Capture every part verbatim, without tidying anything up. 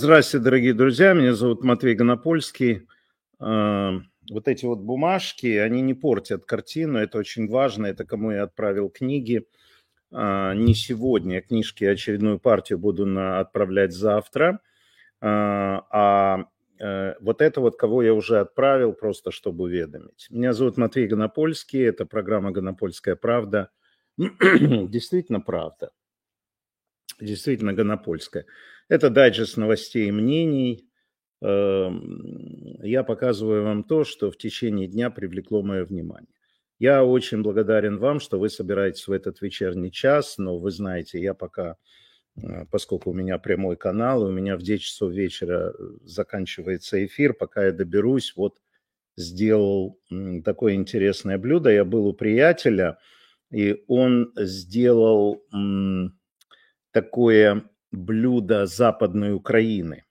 Здравствуйте, дорогие друзья, меня зовут Матвей Гонопольский. А, Вот эти вот бумажки, они не портят картину, это очень важно, это кому я отправил книги. А, Не сегодня, книжки очередную партию буду на, отправлять завтра. А а, э, вот это вот, кого я уже отправил, просто чтобы уведомить. Меня зовут Матвей Гонопольский, это программа «Гонопольская правда». Действительно правда, действительно Гонопольская. Это дайджест новостей и мнений. Эм, Я показываю вам то, что в течение дня привлекло мое внимание. Я очень благодарен вам, что вы собираетесь в этот вечерний час, но вы знаете, я пока, э, поскольку у меня прямой канал, и у меня в десять часов вечера э, заканчивается эфир, пока я доберусь, вот сделал м, такое интересное блюдо. Я был у приятеля, и он сделал м, такое блюдо Западной Украины.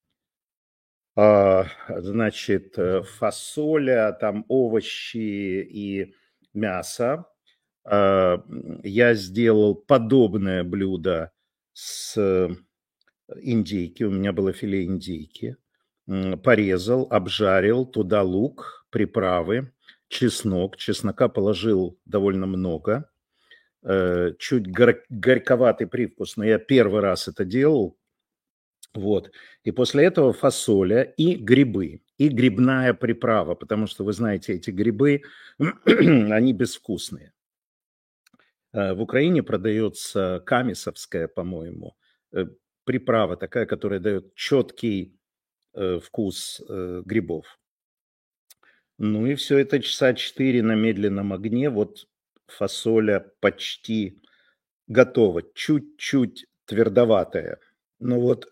А, Значит, э, фасоля, там овощи и мясо. А, м, Я сделал подобное блюдо с э, индейки. У меня было филе индейки. М, Порезал, обжарил, туда лук, приправы, чеснок. Чеснока положил довольно много. Э, Чуть гор- горьковатый привкус, но я первый раз это делал. Вот. И после этого фасоля и грибы, и грибная приправа, потому что, вы знаете, эти грибы, они безвкусные. Э, В Украине продается камисовская, по-моему, э, приправа такая, которая дает четкий э, вкус э, грибов. Ну и все это часа четыре на медленном огне. Вот фасоля почти готова, чуть-чуть твердоватая. Ну вот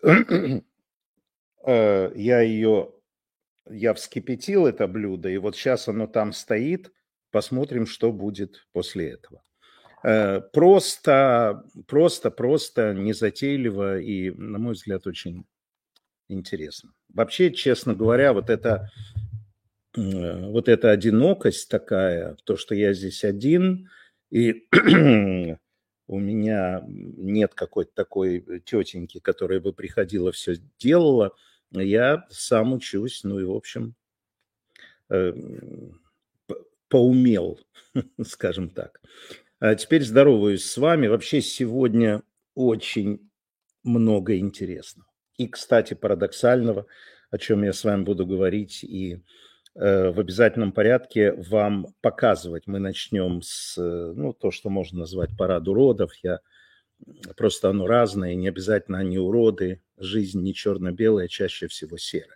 э, я ее Я вскипятил это блюдо, и вот сейчас оно там стоит. Посмотрим, что будет после этого. Э, Просто, просто, просто незатейливо и, на мой взгляд, очень интересно. Вообще, честно говоря, вот это, э, вот эта одинокость такая, то, что я здесь один, и у меня нет какой-то такой тетеньки, которая бы приходила, все делала, я сам учусь, ну и, в общем, э, п- поумел, скажем так. А теперь здороваюсь с вами. Вообще сегодня очень много интересного. И, кстати, парадоксального, о чем я с вами буду говорить и э, в обязательном порядке вам показывать. Мы начнем с, э, ну, то, что можно назвать парад уродов. Я просто оно разное, и не обязательно они уроды. Жизнь не черно-белая, чаще всего серая.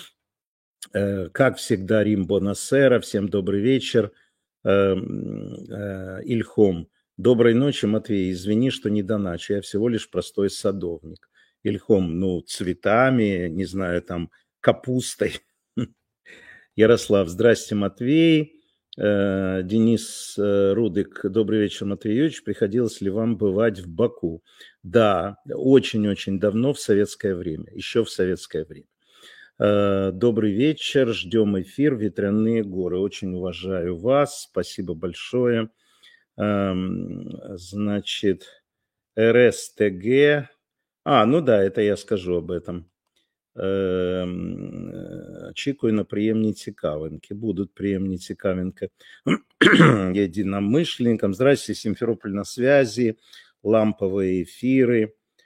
Э, Как всегда, Рим Бонасера. Всем добрый вечер. Эм, э, Ильхом. Доброй ночи, Матвей. Извини, что не доначу. Я всего лишь простой садовник. Ильхом, ну, цветами, не знаю, там, капустой. Ярослав. Здрасте, Матвей. Э, Денис э, Рудык. Добрый вечер, Матвей Юрьевич. Приходилось ли вам бывать в Баку? Да, очень-очень давно, в советское время. Еще в советское время. Э, Добрый вечер, ждем эфир «Ветряные горы». Очень уважаю вас, спасибо большое. Эм, Значит, РСТГ. А, ну да, это я скажу об этом. Эм, е, Очікую на приємні цікавинки. Будуть приємні цікавинки единомышленникам. Здрасте, Симферополь на связи, ламповые эфиры.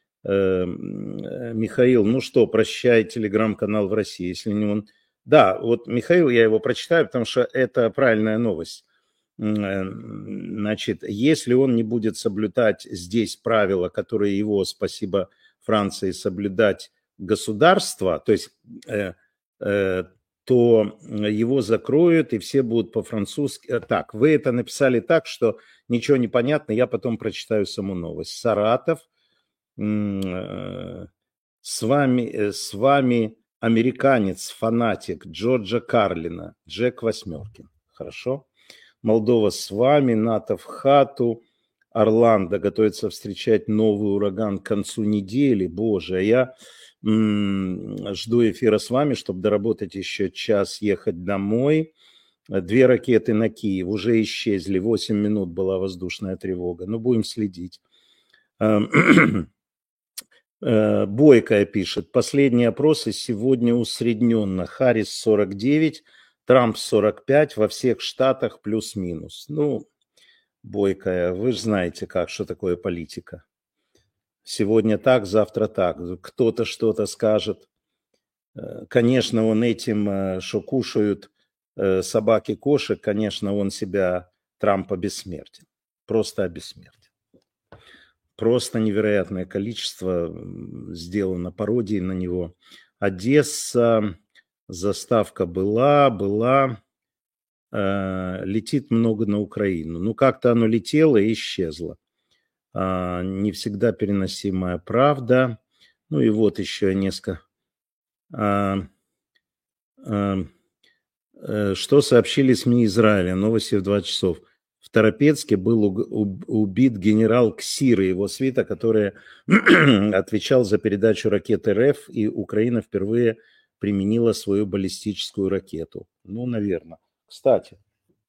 Эм, э, Михаил, ну что, прощай, телеграм-канал в России, если не он. Да, вот Михаил, я его прочитаю, потому что это правильная новость. М, э, Значит, если он не будет соблюдать здесь правила, которые его, спасибо Франции, соблюдать государство, то есть, э, э, то его закроют, и все будут по-французски. Э, Так, вы это написали так, что ничего не понятно, я потом прочитаю саму новость. Саратов. М, э, С вами, э, с вами американец, фанатик Джорджа Карлина, Джек Восьмеркин. Хорошо? Молдова с вами, НАТО в хату. Орландо готовится встречать новый ураган к концу недели. Боже, а я м, жду эфира с вами, чтобы доработать еще час, ехать домой. Две ракеты на Киев уже исчезли. Восемь минут была воздушная тревога. Ну, будем следить. Эм, Бойкая пишет, последние опросы сегодня усредненно. Харрис сорок девять, Трамп сорок пять, во всех штатах плюс-минус. Ну, Бойкая, вы же знаете, как, что такое политика. Сегодня так, завтра так. Кто-то что-то скажет. Конечно, он этим, что кушают собаки кошек, конечно, он себя, Трамп, обессмертил. Просто обессмертил. Просто невероятное количество сделано пародий на него. Одесса, заставка была, была, э, летит много на Украину. Ну, как-то оно летело и исчезло. Э, не всегда переносимая правда. Ну и вот еще несколько. Э, э, э, что сообщили СМИ Израиля? Новости в двадцать часов. В Торопецке был убит генерал Ксир и его свита, который отвечал за передачу ракет РФ, и Украина впервые применила свою баллистическую ракету. Ну, наверное. Кстати,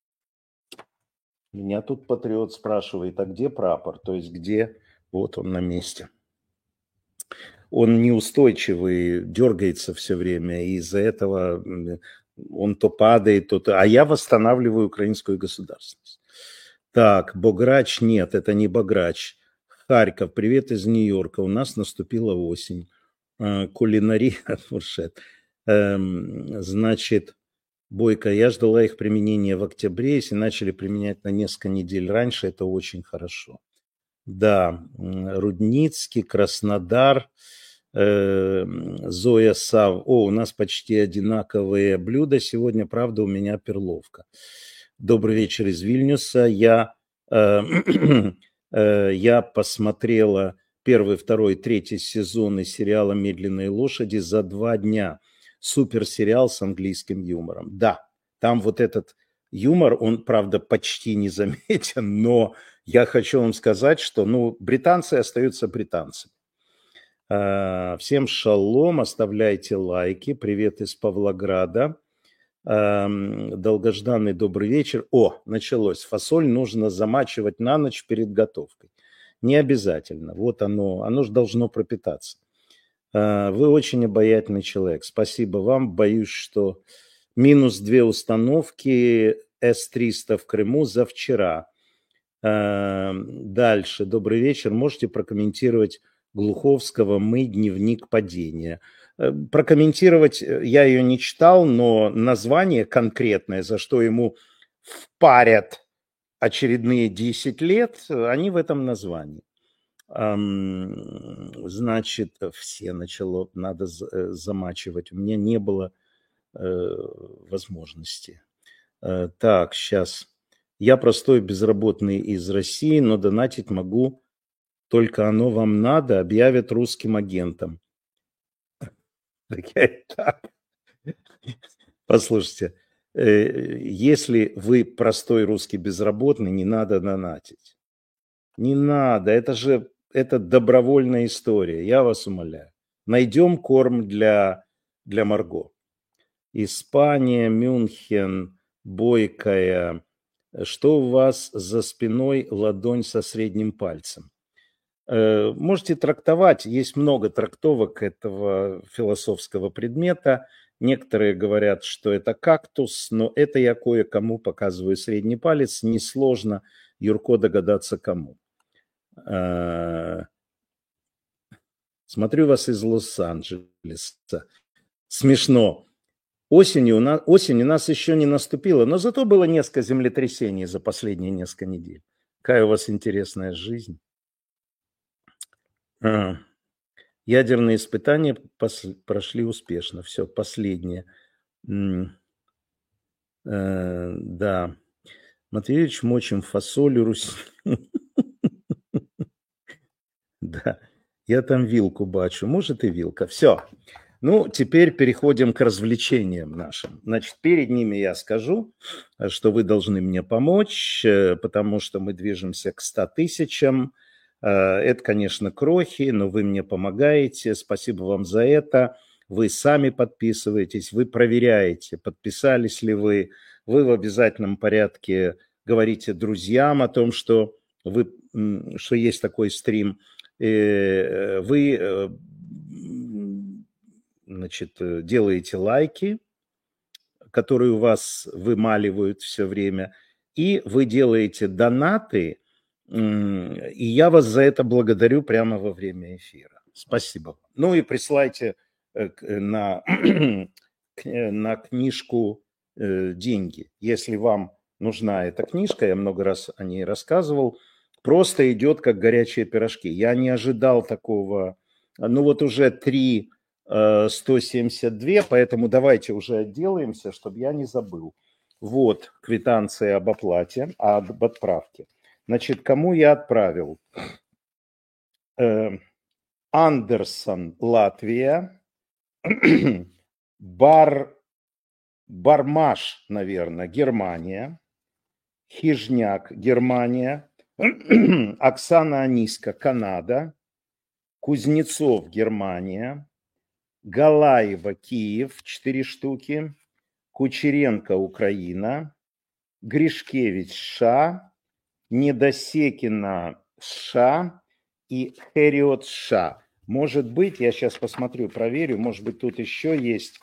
меня тут патриот спрашивает, а где прапор? То есть где? Вот он на месте. Он неустойчивый, дергается все время, и из-за этого он то падает, то... А я восстанавливаю украинскую государственность. Так, Бограч нет, это не Бограч. Харьков, привет из Нью-Йорка. У нас наступила осень. Кулинария, фуршет. Эм, значит, Бойко, я ждала их применения в октябре. Если начали применять на несколько недель раньше, это очень хорошо. Да, Рудницкий, Краснодар, э, Зоя Сав. О, у нас почти одинаковые блюда. Сегодня, правда, у меня перловка. Добрый вечер из Вильнюса. Я, э, э, я посмотрела первый, второй, третий сезоны сериала «Медленные лошади» за два дня. Супер сериал с английским юмором. Да, там вот этот юмор, он, правда, почти не заметен, но я хочу вам сказать, что ну, британцы остаются британцами. Э, всем шалом, оставляйте лайки. Привет из Павлограда. Долгожданный добрый вечер. О, началось. Фасоль нужно замачивать на ночь перед готовкой. Не обязательно. Вот оно, оно же должно пропитаться. Вы очень обаятельный человек. Спасибо вам. Боюсь, что минус две установки эс триста в Крыму за вчера. Дальше. Добрый вечер. Можете прокомментировать Глуховского «Мы. Дневник падения». Прокомментировать я ее не читал, но название конкретное, за что ему впарят очередные десять лет, они в этом названии. Значит, все начало, надо замачивать. У меня не было возможности. Так, сейчас. Я простой безработный из России, но донатить могу, только оно вам надо, объявят русским агентом. Послушайте, если вы простой русский безработный, не надо донатить. Не надо, это же это добровольная история, я вас умоляю. Найдем корм для, для Марго. Испания, Мюнхен, Бойкая. Что у вас за спиной ладонь со средним пальцем? Можете трактовать, есть много трактовок этого философского предмета. Некоторые говорят, что это кактус, но это я кое-кому показываю средний палец. Несложно, Юрко, догадаться кому. Смотрю вас из Лос-Анджелеса. Смешно. Осенью у нас, осень у нас еще не наступила, но зато было несколько землетрясений за последние несколько недель. Какая у вас интересная жизнь. А, ядерные испытания пос- прошли успешно. Все, последнее. М, э, да. Матвеевич, мочим фасоль, Русь. Да. Я там вилку бачу. Может и вилка. Все. Ну, теперь переходим к развлечениям нашим. Значит, перед ними я скажу, что вы должны мне помочь, потому что мы движемся к ста тысячам. Это, конечно, крохи, но вы мне помогаете. Спасибо вам за это. Вы сами подписываетесь, вы проверяете, подписались ли вы. Вы в обязательном порядке говорите друзьям о том, что, вы, что есть такой стрим. вы, значит, делаете лайки, которые у вас вымаливают все время, и вы делаете донаты, и я вас за это благодарю прямо во время эфира. Спасибо. Ну и присылайте на, на книжку деньги. Если вам нужна эта книжка, я много раз о ней рассказывал, просто идет как горячие пирожки. Я не ожидал такого, ну вот уже три сто семьдесят два, поэтому давайте уже отделаемся, чтобы я не забыл. Вот квитанция об оплате, об отправке. Значит, кому я отправил? Андерсон, Латвия. Бар, Бармаш, наверное, Германия. Хижняк, Германия. Оксана Аниска, Канада. Кузнецов, Германия. Галаева, Киев, четыре штуки. Кучеренко, Украина. Гришкевич, США. Недосекина, США. И Хэриот, США. Может быть, я сейчас посмотрю, проверю, может быть, тут еще есть,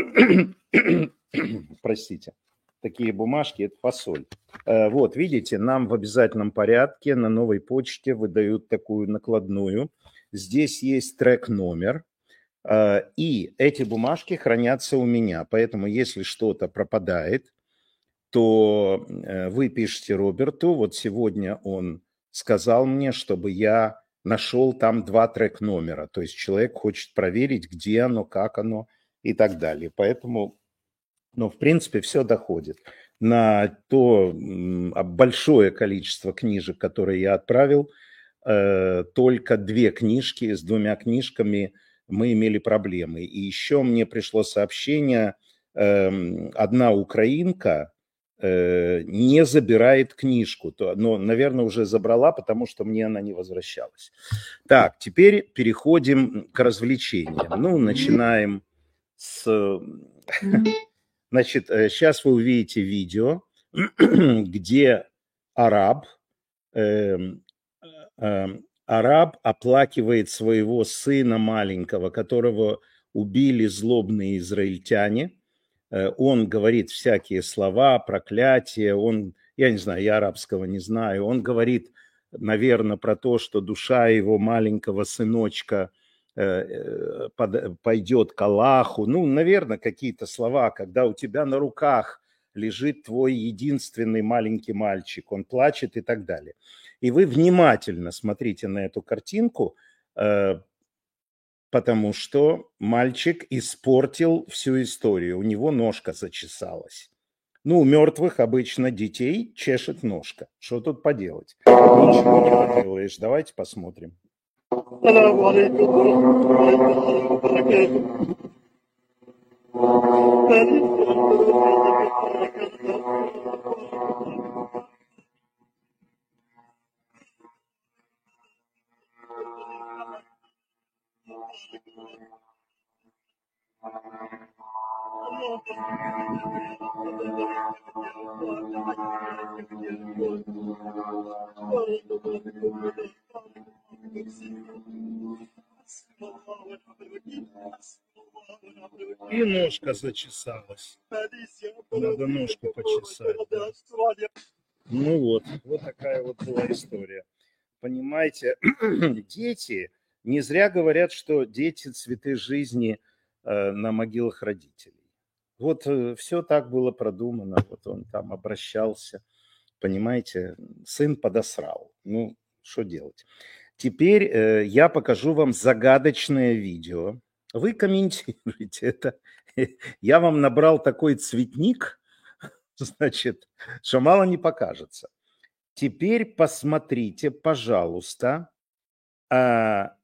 простите, такие бумажки, это фасоль. Вот, видите, нам в обязательном порядке на новой почте выдают такую накладную. Здесь есть трек-номер. И эти бумажки хранятся у меня, поэтому если что-то пропадает, то вы пишете Роберту. Вот сегодня он сказал мне, чтобы я нашел там два трек-номера. То есть человек хочет проверить, где оно, как оно и так далее. Поэтому, ну, в принципе, все доходит. На то большое количество книжек, которые я отправил, только две книжки, с двумя книжками мы имели проблемы. И еще мне пришло сообщение, одна украинка не забирает книжку, но, наверное, уже забрала, потому что мне она не возвращалась. Так, теперь переходим к развлечениям. Ну, начинаем с... Значит, сейчас вы увидите видео, где араб, э, э, араб оплакивает своего сына маленького, которого убили злобные израильтяне. Он говорит всякие слова, проклятия, он, я не знаю, я арабского не знаю, он говорит, наверное, про то, что душа его маленького сыночка пойдет к Аллаху. Ну, наверное, какие-то слова, когда у тебя на руках лежит твой единственный маленький мальчик, он плачет и так далее. И вы внимательно смотрите на эту картинку, потому что мальчик испортил всю историю, у него ножка зачесалась. Ну, у мертвых обычно детей чешет ножка. Что тут поделать? Ничего не поделаешь. Давайте посмотрим. И ножка зачесалась. Надо ножку почесать. Да. Ну вот, вот такая вот была история. Понимаете, дети, не зря говорят, что дети цветы жизни э, на могилах родителей. Вот э, все так было продумано, вот он там обращался, понимаете, сын подосрал. Ну, что делать? Теперь э, я покажу вам загадочное видео. Вы комментируете это. Я вам набрал такой цветник, значит, что мало не покажется. Теперь посмотрите, пожалуйста, а,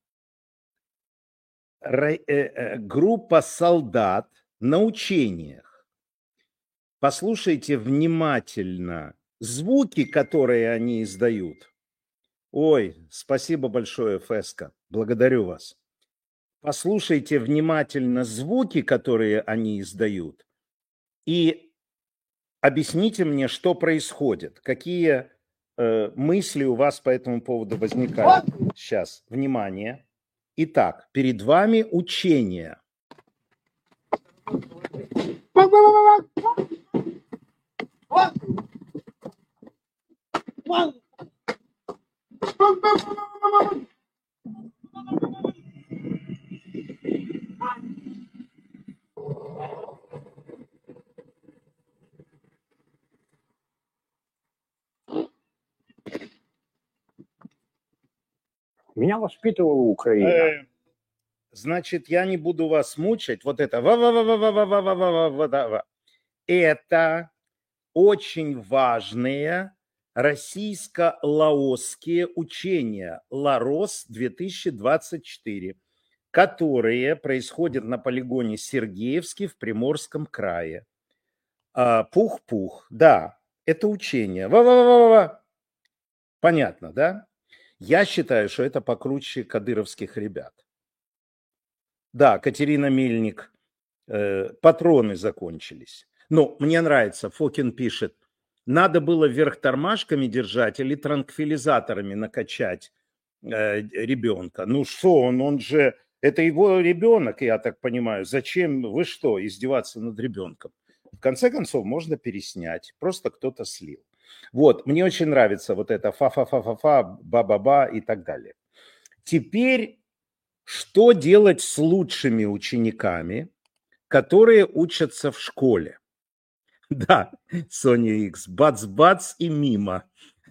ра, э, э, группа солдат на учениях. Послушайте внимательно звуки, которые они издают. Ой, спасибо большое, Феска, благодарю вас. Послушайте внимательно звуки, которые они издают, и объясните мне, что происходит, какие э, мысли у вас по этому поводу возникают? Сейчас, внимание. Итак, перед вами учение. Меня воспитывала Украина. Значит, я не буду вас мучать. Вот это ва-ва-ва-ва-ва-ва-ва-ва-ва-ва. Это очень важные российско-лаосские учения Ларос две тысячи двадцать четыре, которые происходят на полигоне Сергеевский в Приморском крае. Пух-пух, да, это учение. Ва-ва-ва-ва-ва. Понятно, да? Я считаю, что это покруче кадыровских ребят. Да, Катерина Мельник, э, патроны закончились. Но мне нравится, Фокин пишет, надо было вверх тормашками держать или транквилизаторами накачать э, ребенка. Ну что, он, он же, это его ребенок, я так понимаю. Зачем, вы что, издеваться над ребенком? В конце концов, можно переснять, просто кто-то слил. Вот, мне очень нравится вот это фа-фа-фа-фа-фа, ба-ба-ба и так далее. Теперь, что делать с лучшими учениками, которые учатся в школе? Да, Соня Икс, бац-бац и мимо.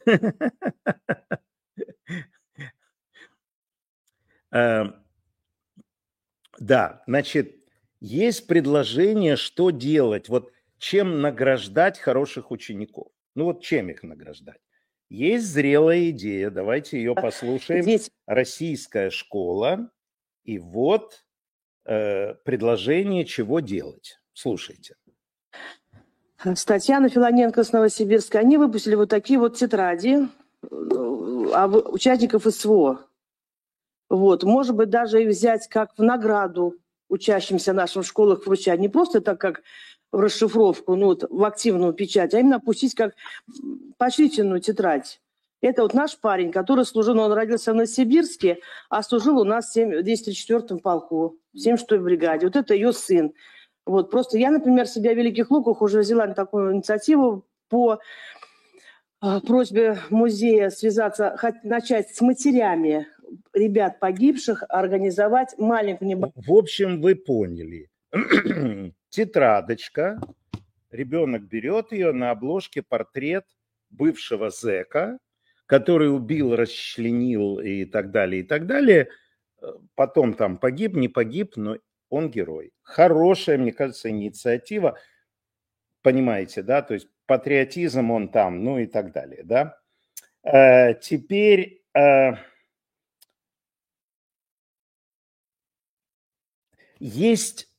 Да, значит, есть предложение, что делать, вот чем награждать хороших учеников. Ну вот чем их награждать? Есть зрелая идея, давайте ее послушаем. Здесь... Российская школа, и вот э, предложение, чего делать. Слушайте. Татьяна Филоненко с Новосибирска, они выпустили вот такие вот тетради участников СВО. Вот, может быть, даже их взять как в награду учащимся нашим в школах вручать. Не просто так, как в расшифровку, ну вот в активную печать, а именно пустить как поощрительную тетрадь. Это вот наш парень, который служил, он родился в Новосибирске, а служил у нас в двести тридцать четвёртом полку, в семьдесят шестой бригаде. Вот это ее сын. Вот, просто я, например, себя в Великих Луках уже взяла на такую инициативу по э, просьбе музея связаться, начать с матерями ребят погибших, организовать маленькую... В общем, вы поняли. Тетрадочка, ребенок берет ее, на обложке портрет бывшего зэка, который убил, расчленил и так далее, и так далее. Потом там погиб, не погиб, но он герой. Хорошая, мне кажется, инициатива. Понимаете, да? То есть патриотизм он там, ну и так далее, да? А, теперь... А... Есть...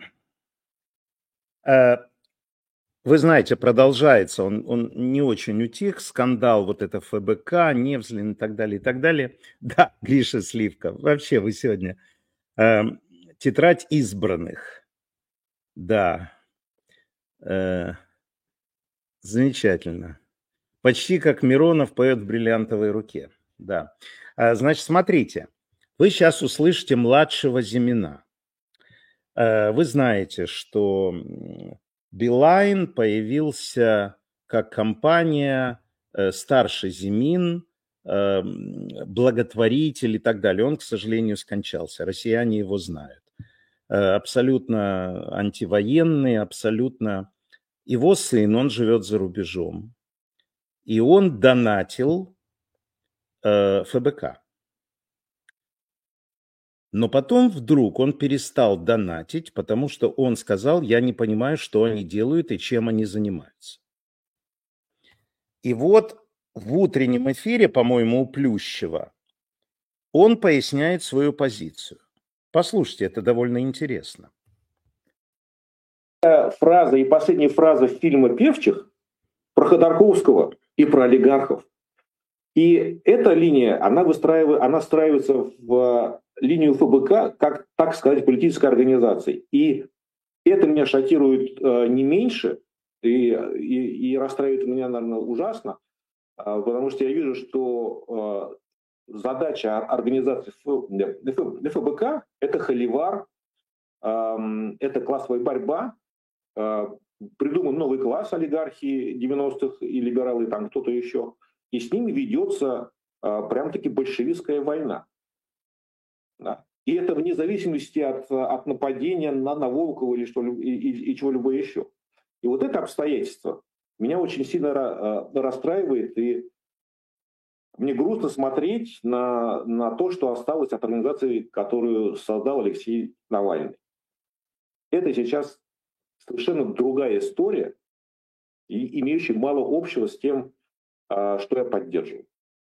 А... Вы знаете, продолжается, он, он не очень утих, скандал вот это эф бэ ка, Невзлин и так далее, и так далее. Да, Гриша Сливка, вообще вы сегодня... А... Тетрадь избранных. Да. Э, замечательно. Почти как Миронов поет в «Бриллиантовой руке». Да. А, значит, смотрите. Вы сейчас услышите младшего Зимина. Э, вы знаете, что Билайн появился как компания э, старший Зимин, э, благотворитель и так далее. Он, к сожалению, скончался. Россияне его знают. Абсолютно антивоенный, абсолютно... Его сын, он живет за рубежом, и он донатил э, эф бэ ка. Но потом вдруг он перестал донатить, потому что он сказал, я не понимаю, что они делают и чем они занимаются. И вот в утреннем эфире, по-моему, у Плющева, он поясняет свою позицию. Послушайте, это довольно интересно. Фраза и последняя фраза фильма «Певчих» про Ходорковского и про олигархов. И эта линия, она, выстраивает, она встраивается в линию эф бэ ка, как, так сказать, политической организации. И это меня шокирует э, не меньше и, и, и расстраивает меня, наверное, ужасно. потому что я вижу, что задача организации эф бэ ка – это холивар, это классовая борьба, придуман новый класс олигархии девяностых и либералы, там кто-то еще, и с ними ведется прям-таки большевистская война. Да. И это вне зависимости от, от нападения на, на Волкова или, что, и, и, и чего-либо еще. И вот это обстоятельство меня очень сильно расстраивает, и мне грустно смотреть на, на то, что осталось от организации, которую создал Алексей Навальный. Это сейчас совершенно другая история, и имеющая мало общего с тем, что я поддерживаю.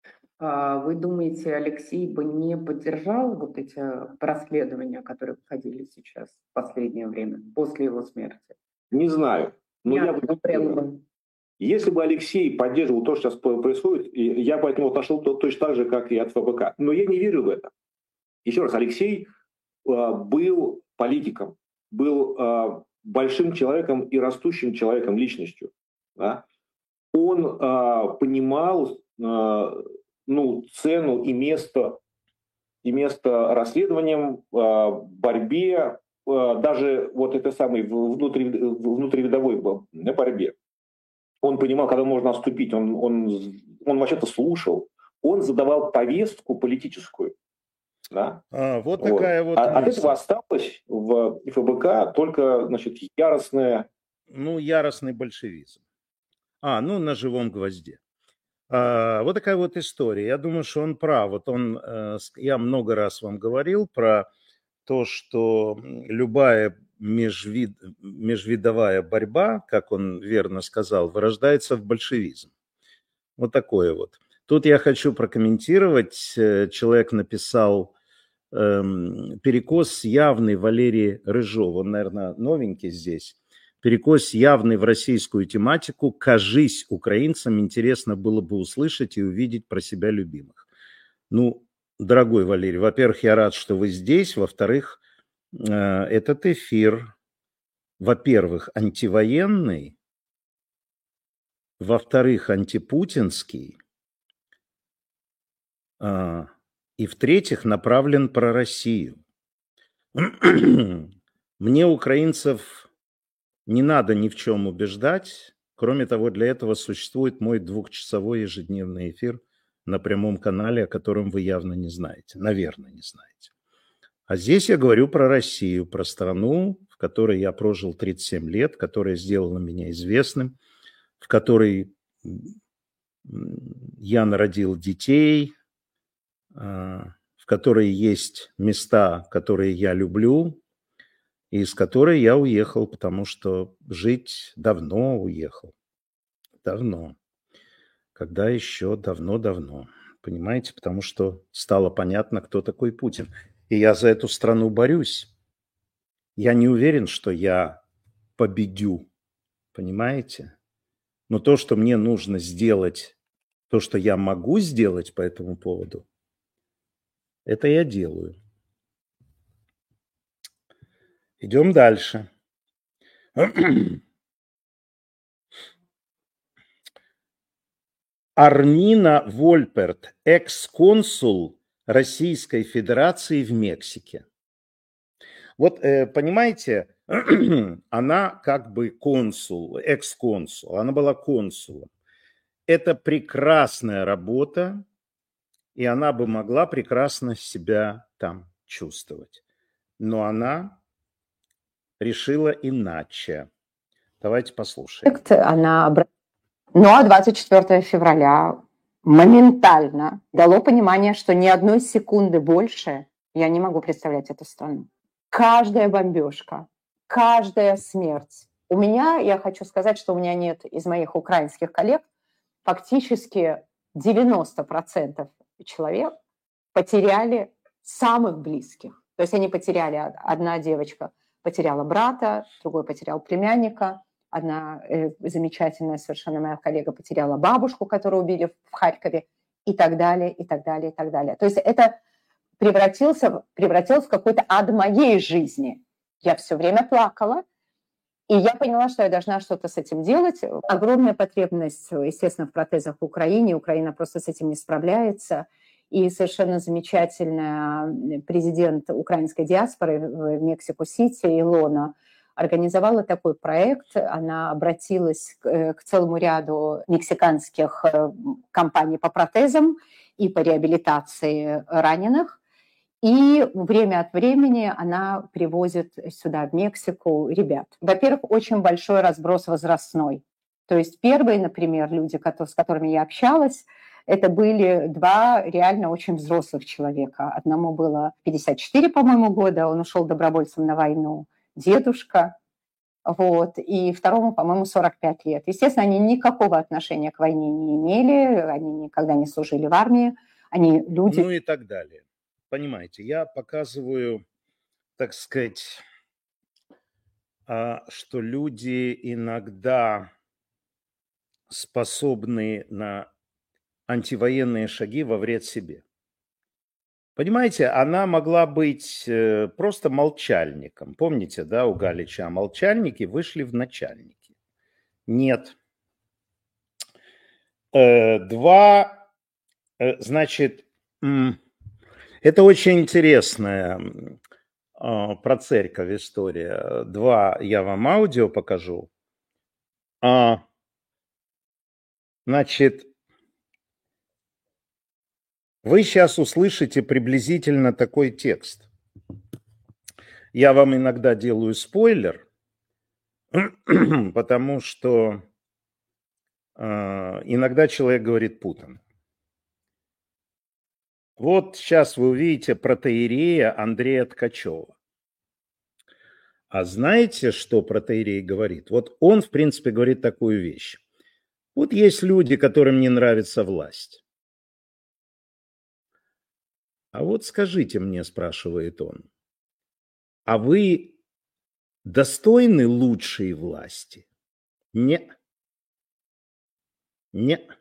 Вы думаете, Алексей бы не поддержал вот эти расследования, которые проходили сейчас в последнее время, после его смерти? Не знаю. Но я я бы... бы... Если бы Алексей поддерживал то, что сейчас происходит, я бы от него отошел точно так же, как и от эф бэ ка. Но я не верю в это. Еще раз, Алексей э, был политиком, был э, большим человеком и растущим человеком, личностью. Да? Он э, понимал э, ну, цену и место, и место расследованиям, э, борьбе, э, даже вот этой самой внутри, внутривидовой борьбе. Он понимал, когда можно отступить, он, он, он вообще-то слушал, он задавал повестку политическую. Да? А, вот такая вот. А, от этого осталось в эф бэ ка только, значит, яростное... Ну, яростный большевизм. А, ну, на живом гвозде. А, вот такая вот история. Я думаю, что он прав. Вот он, я много раз вам говорил про то, что любая межвид, межвидовая борьба, как он верно сказал, вырождается в большевизм. Вот такое вот. Тут я хочу прокомментировать. Человек написал эм, перекос явный Валерий Рыжов. Он, наверное, новенький здесь. Перекос явный в российскую тематику. Кажись, украинцам интересно было бы услышать и увидеть про себя любимых. Ну, дорогой Валерий, во-первых, я рад, что вы здесь. Во-вторых, этот эфир, во-первых, антивоенный, во-вторых, антипутинский, и в-третьих, направлен про Россию. Мне украинцев не надо ни в чем убеждать. Кроме того, для этого существует мой двухчасовой ежедневный эфир на прямом канале, о котором вы явно не знаете, наверное, не знаете. А здесь я говорю про Россию, про страну, в которой я прожил тридцать семь лет, которая сделала меня известным, в которой я народил детей, в которой есть места, которые я люблю, и из которой я уехал, потому что жить давно уехал. Давно. Когда еще давно-давно. Понимаете? Потому что стало понятно, кто такой Путин. И я за эту страну борюсь. Я не уверен, что я победю. Понимаете? Но то, что мне нужно сделать, то, что я могу сделать по этому поводу, это я делаю. Идем дальше. Арнина Вольперт, экс-консул Российской Федерации в Мексике. Вот, понимаете, она как бы консул, экс-консул, она была консулом. Это прекрасная работа, и она бы могла прекрасно себя там чувствовать. Но она решила иначе. Давайте послушаем. Она... Ну а двадцать четвёртого февраля моментально дало понимание, что ни одной секунды больше я не могу представлять эту страну. Каждая бомбежка, каждая смерть. У меня, я хочу сказать, что у меня нет из моих украинских коллег, фактически девяносто процентов человек потеряли самых близких. То есть они потеряли, одна девочка потеряла брата, другой потерял племянника, одна э, замечательная совершенно моя коллега потеряла бабушку, которую убили в Харькове, и так далее, и так далее, и так далее. То есть это превратился, превратилось в какой-то ад моей жизни. Я все время плакала, И я поняла, что я должна что-то с этим делать. Огромная потребность, естественно, в протезах в Украине. Украина просто с этим не справляется. И совершенно замечательная президент украинской диаспоры в Мексико-Сити Илона организовала такой проект. Она обратилась к, к целому ряду мексиканских компаний по протезам и по реабилитации раненых. И время от времени она привозит сюда, в Мексику, ребят. Во-первых, очень большой разброс возрастной. То есть первые, например, люди, с которыми я общалась, это были два реально очень взрослых человека. Одному было пятьдесят четыре, по-моему, года, он ушел добровольцем на войну, дедушка. Вот. И второму, по-моему, сорок пять лет. Естественно, они никакого отношения к войне не имели, они никогда не служили в армии, они люди... Ну и так далее. Понимаете, я показываю, так сказать, что люди иногда способны на антивоенные шаги во вред себе. Понимаете, она могла быть просто молчальником. Помните, да, у Галича молчальники вышли в начальники. Нет. Два, значит... Это очень интересная э, про церковь история. Два я вам аудио покажу. А, значит, вы сейчас услышите приблизительно такой текст. Я вам иногда делаю спойлер, потому что э, иногда человек говорит путано. Вот сейчас вы увидите протоиерея Андрея Ткачева. А знаете, что протоиерей говорит? Вот он, в принципе, говорит такую вещь. Вот есть люди, которым не нравится власть. А вот скажите мне, спрашивает он, а вы достойны лучшей власти? Нет. Нет.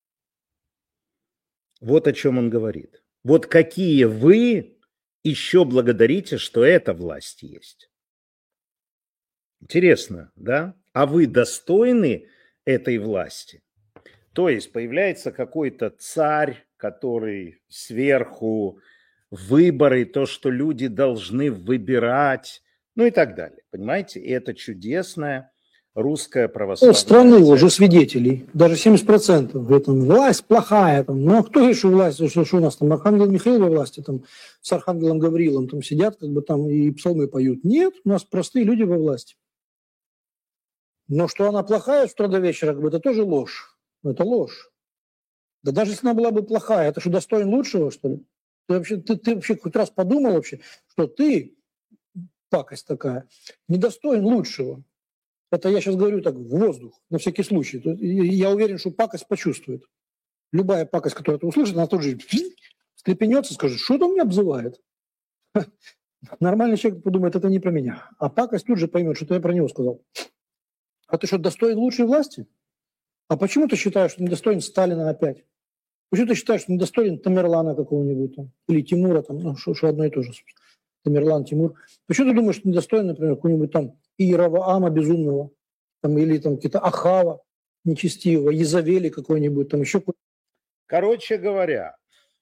Вот о чем он говорит. Вот какие вы еще благодарите, что эта власть есть. Интересно, да? А вы достойны этой власти? То есть появляется какой-то царь, который сверху, выборы, то, что люди должны выбирать, ну и так далее. Понимаете? И это чудесная русская православная... Вот страны уже свидетелей, даже семьдесят процентов говорят, там, власть плохая, там, ну а кто еще власть, что, что у нас там, Архангел Михаил во власти, там, с Архангелом Гавриилом там сидят, как бы там и псалмы поют. Нет, у нас простые люди во власти. Но что она плохая с утра до вечера, как бы, это тоже ложь. Это ложь. Да даже если она была бы плохая, это что, достоин лучшего, что ли? Ты вообще, ты, ты вообще хоть раз подумал вообще, что ты, пакость такая, недостоин лучшего? Это я сейчас говорю так в воздух, на всякий случай. Я уверен, что пакость почувствует. Любая пакость, которую ты услышишь, она тут же встрепенется, скажет, что там меня обзывает. Нормальный человек подумает, это не про меня. А пакость тут же поймет, что я про него сказал. А ты что, достоин лучшей власти? А почему ты считаешь, что недостоин Сталина опять? Почему ты считаешь, что недостоин Тамерлана какого-нибудь там? Или Тимура там? Ну, что, что одно и то же. Тамерлан, Тимур. Почему ты думаешь, что недостоин, например, какого-нибудь там Иераваама безумного? Там, или там какие-то Ахава нечестивого, Езавели какой-нибудь, там еще какой-то. Короче говоря,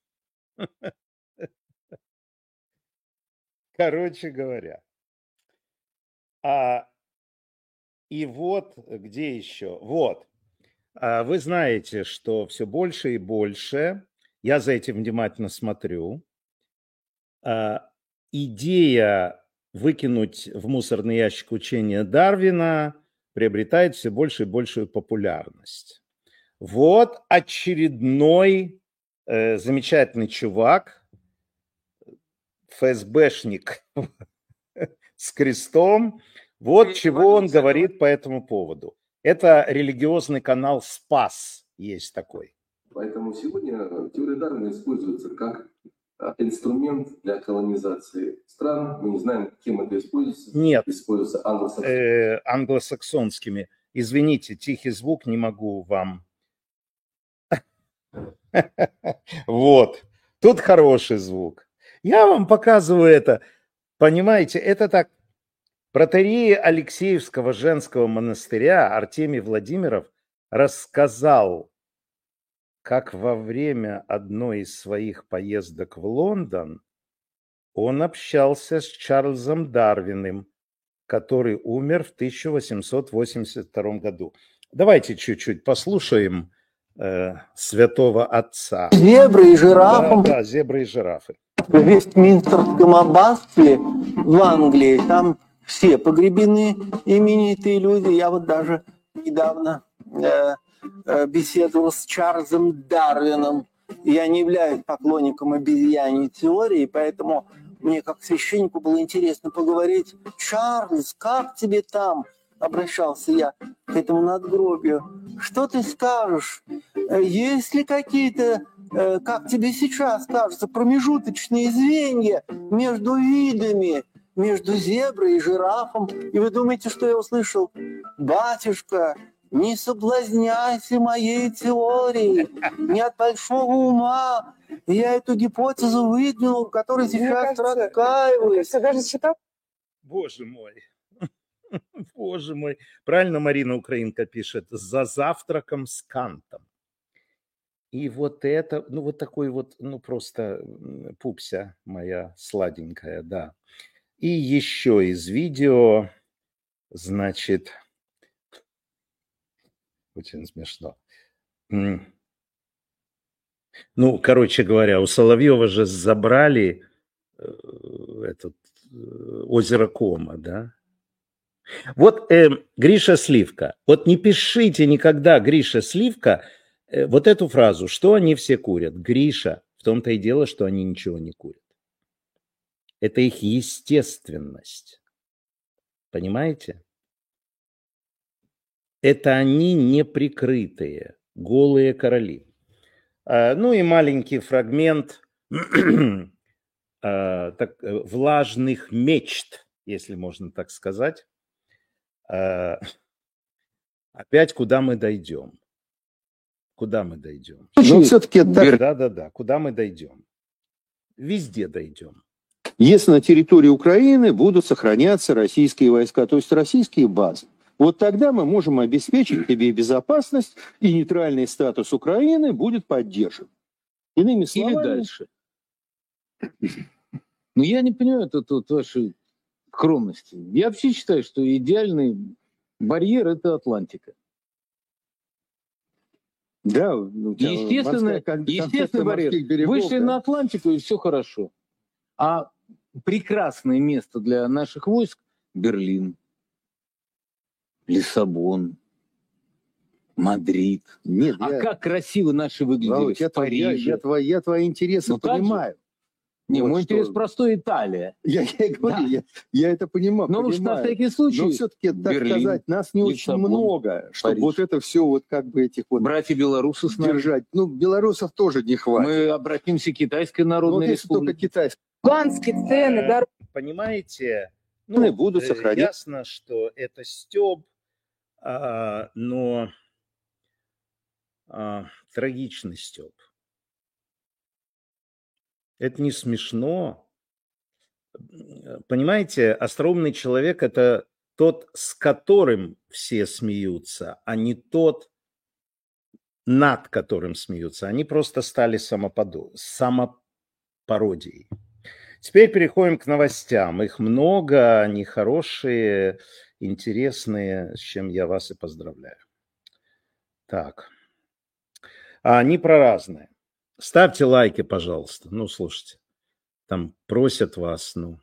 короче говоря, а, и вот где еще, вот, а, вы знаете, что все больше и больше, я за этим внимательно смотрю, а, идея выкинуть в мусорный ящик учения Дарвина приобретает все больше и большую популярность. Вот очередной э, замечательный чувак, ФСБшник с крестом. Вот чего он говорит по этому поводу. Это религиозный канал «Спас» есть такой. Поэтому сегодня теория Дарвина используется как инструмент для колонизации стран. Мы не знаем, кем это используется. Нет, используется англосаксонскими. Э, англосаксонскими. Извините, тихий звук, не могу вам. Вот, тут хороший звук. Я вам показываю это. Понимаете, это так Протоиерей Алексеевского женского монастыря Артемий Владимиров рассказал, как во время одной из своих поездок в Лондон он общался с Чарльзом Дарвином, который умер в тысяча восемьсот восемьдесят втором году. Давайте чуть-чуть послушаем э, святого отца. Зебры и жирафы. Да, да, зебры и жирафы. В Вестминстерском аббатстве в Англии там все погребены именитые люди. Я вот даже недавно э, э, беседовал с Чарльзом Дарвином. Я не являюсь поклонником обезьяньей теории, поэтому мне как священнику было интересно поговорить. Чарльз, как тебе там? Обращался я к этому надгробию. Что ты скажешь? Есть ли какие-то, э, как тебе сейчас кажется, промежуточные звенья между видами? Между зеброй и жирафом. И вы думаете, что я услышал? Батюшка, не соблазняйся моей теорией. Не от большого ума. Я эту гипотезу выдвинул, которой сейчас раскаиваюсь. Ты даже читал? Боже мой. Боже мой. Правильно Марина Украинка пишет. За завтраком с Кантом. И вот это, ну вот такой вот, ну просто пупся моя сладенькая, да. И еще из видео, значит, очень смешно. Ну, короче говоря, у Соловьева же забрали э, этот, э, озеро Кома, да? Вот э, Гриша Сливка. Вот не пишите никогда, Гриша Сливка, э, вот эту фразу, что они все курят. Гриша, в том-то и дело, что они ничего не курят. Это их естественность. Понимаете? Это они неприкрытые, голые короли. А, ну и маленький фрагмент а, так, влажных мечт, если можно так сказать. А, опять куда мы дойдем? Куда мы дойдем? Но все-таки это... Да, да, да. Куда мы дойдем? Везде дойдем. Если на территории Украины будут сохраняться российские войска, то есть российские базы, вот тогда мы можем обеспечить себе безопасность, и нейтральный статус Украины будет поддержан. Иными словами... Или дальше. Но я не понимаю тут, тут вашей скромности. Я вообще считаю, что идеальный барьер – это Атлантика. Да, ну, естественно, естественный барьер. Вышли да? на Атлантику, и все хорошо. А прекрасное место для наших войск – Берлин, Лиссабон, Мадрид. Нет, а я... как красиво наши выглядели Володь, в Париже. Я, я, твои, я твои интересы ну, понимаю. Не, вот мой что... интерес простой – Италия. Я, я говорю, да. я, я это понимаю. Но уж на всякий случай. Но все-таки, так Берлин, сказать, нас не Лиссабон, очень много, чтобы Париж. Вот это все вот как бы этих вот... Братья белорусы с нами. Держать. Ну, белорусов тоже не хватит. Мы обратимся к Китайской Народной ну, Республике. Только китайской. Гигантские цены, да. Понимаете, ну, будут сохранять. Ясно, что это стёб, а, но а, трагичный стёб. Это не смешно. Понимаете, остроумный человек – это тот, с которым все смеются, а не тот, над которым смеются. Они просто стали самоподо... самопародией. Теперь переходим к новостям. Их много, они хорошие, интересные, с чем я вас и поздравляю. Так. А они про разные. Ставьте лайки, пожалуйста. Ну, слушайте. Там просят вас, ну.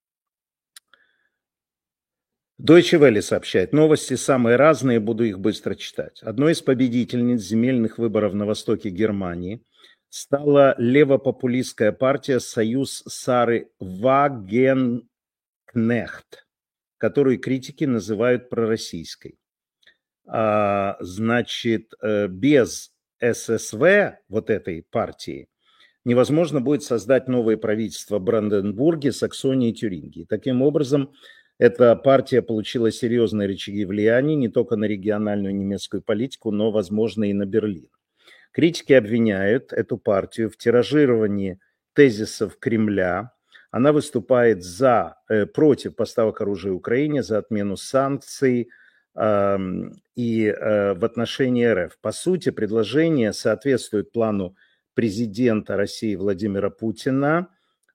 Deutsche Welle сообщает. Новости самые разные, буду их быстро читать. Одной из победительниц земельных выборов на востоке Германии стала левопопулистская партия «Союз Сары Вагенкнехт», которую критики называют пророссийской. А, значит, без ССВ, вот этой партии, невозможно будет создать новое правительство в Бранденбурге, Саксонии и Тюрингии. Таким образом, эта партия получила серьезные рычаги влияния не только на региональную немецкую политику, но, возможно, и на Берлин. Критики обвиняют эту партию в тиражировании тезисов Кремля, Она выступает за, против поставок оружия Украине, за отмену санкций э, и э, в отношении РФ. По сути, предложение соответствует плану президента России Владимира Путина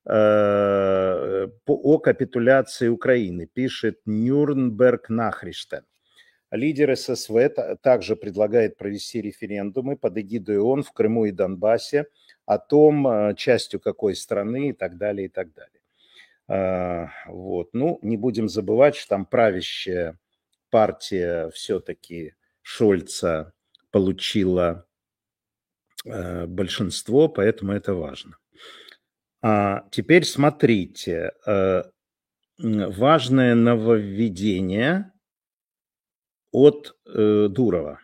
э, по, о капитуляции Украины, пишет Нюрнберг Нахриштен. Лидер ССВ также предлагает провести референдумы под эгидой ООН в Крыму и Донбассе о том, частью какой страны и так далее, и так далее. Вот. Ну, не будем забывать, что там правящая партия все-таки Шольца получила большинство, поэтому это важно. А теперь смотрите, важное нововведение от э, Дурова.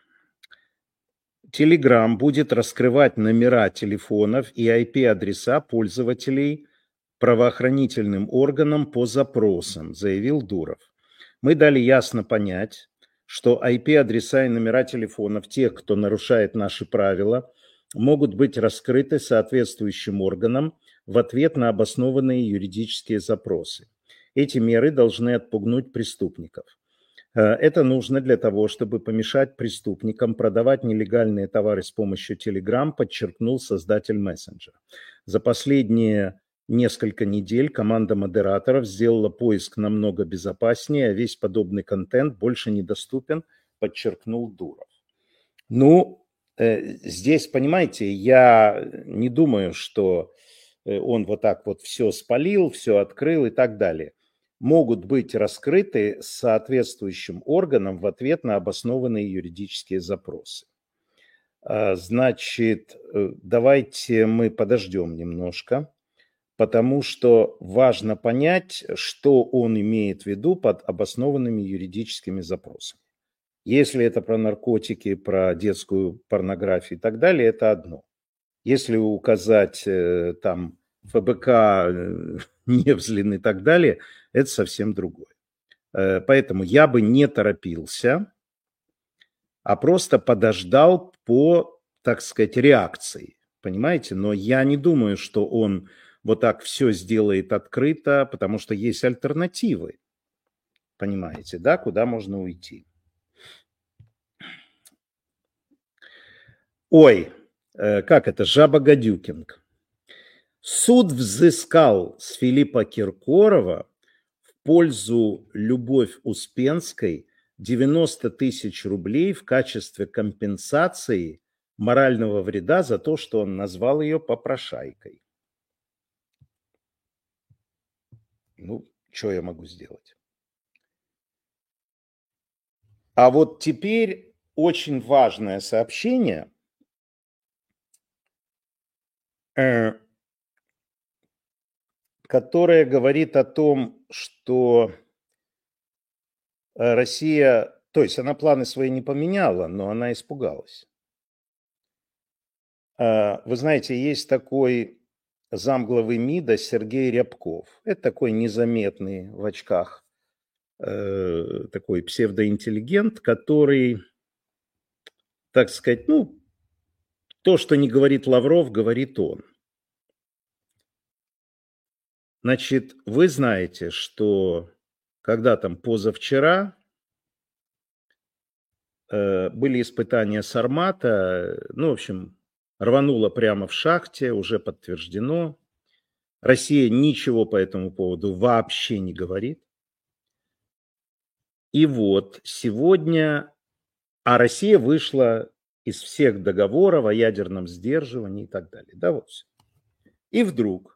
Telegram будет раскрывать номера телефонов и ай пи-адреса пользователей правоохранительным органам по запросам, заявил Дуров. Мы дали ясно понять, что ай пи-адреса и номера телефонов тех, кто нарушает наши правила, могут быть раскрыты соответствующим органам в ответ на обоснованные юридические запросы. Эти меры должны отпугнуть преступников. Это нужно для того, чтобы помешать преступникам продавать нелегальные товары с помощью Telegram, подчеркнул создатель мессенджера. За последние несколько недель команда модераторов сделала поиск намного безопаснее, а весь подобный контент больше недоступен, подчеркнул Дуров. Ну, здесь, понимаете, я не думаю, что он вот так вот все спалил, все открыл и так далее. Могут быть раскрыты соответствующим органам в ответ на обоснованные юридические запросы. Значит, давайте мы подождем немножко, потому что важно понять, что он имеет в виду под обоснованными юридическими запросами. Если это про наркотики, про детскую порнографию и так далее, это одно. Если указать там ФБК, Невзлин и так далее, это совсем другое. Поэтому я бы не торопился, а просто подождал по, так сказать, реакции. Понимаете? Но я не думаю, что он вот так все сделает открыто, потому что есть альтернативы. Понимаете, да, куда можно уйти. Ой, как это, Жаба-гадюкинг. Суд взыскал с Филиппа Киркорова в пользу Любовь Успенской девяносто тысяч рублей в качестве компенсации морального вреда за то, что он назвал ее попрошайкой. Ну, что я могу сделать? А вот теперь очень важное сообщение, которая говорит о том, что Россия, то есть она планы свои не поменяла, но она испугалась. Вы знаете, есть такой замглавы МИДа Сергей Рябков. Это такой незаметный в очках такой псевдоинтеллигент, который, так сказать, ну, то, что не говорит Лавров, говорит он. Значит, вы знаете, что когда там позавчера э, были испытания Сармата, ну, в общем, рвануло прямо в шахте, уже подтверждено. Россия ничего по этому поводу вообще не говорит. И вот сегодня, а Россия вышла из всех договоров о ядерном сдерживании и так далее. Да, вот все. И вдруг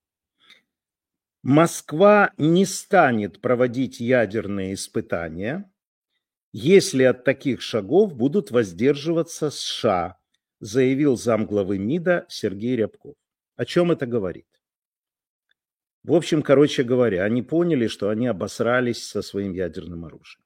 Москва не станет проводить ядерные испытания, если от таких шагов будут воздерживаться США, заявил замглавы МИДа Сергей Рябков. О чем это говорит? В общем, короче говоря, они поняли, что они обосрались со своим ядерным оружием.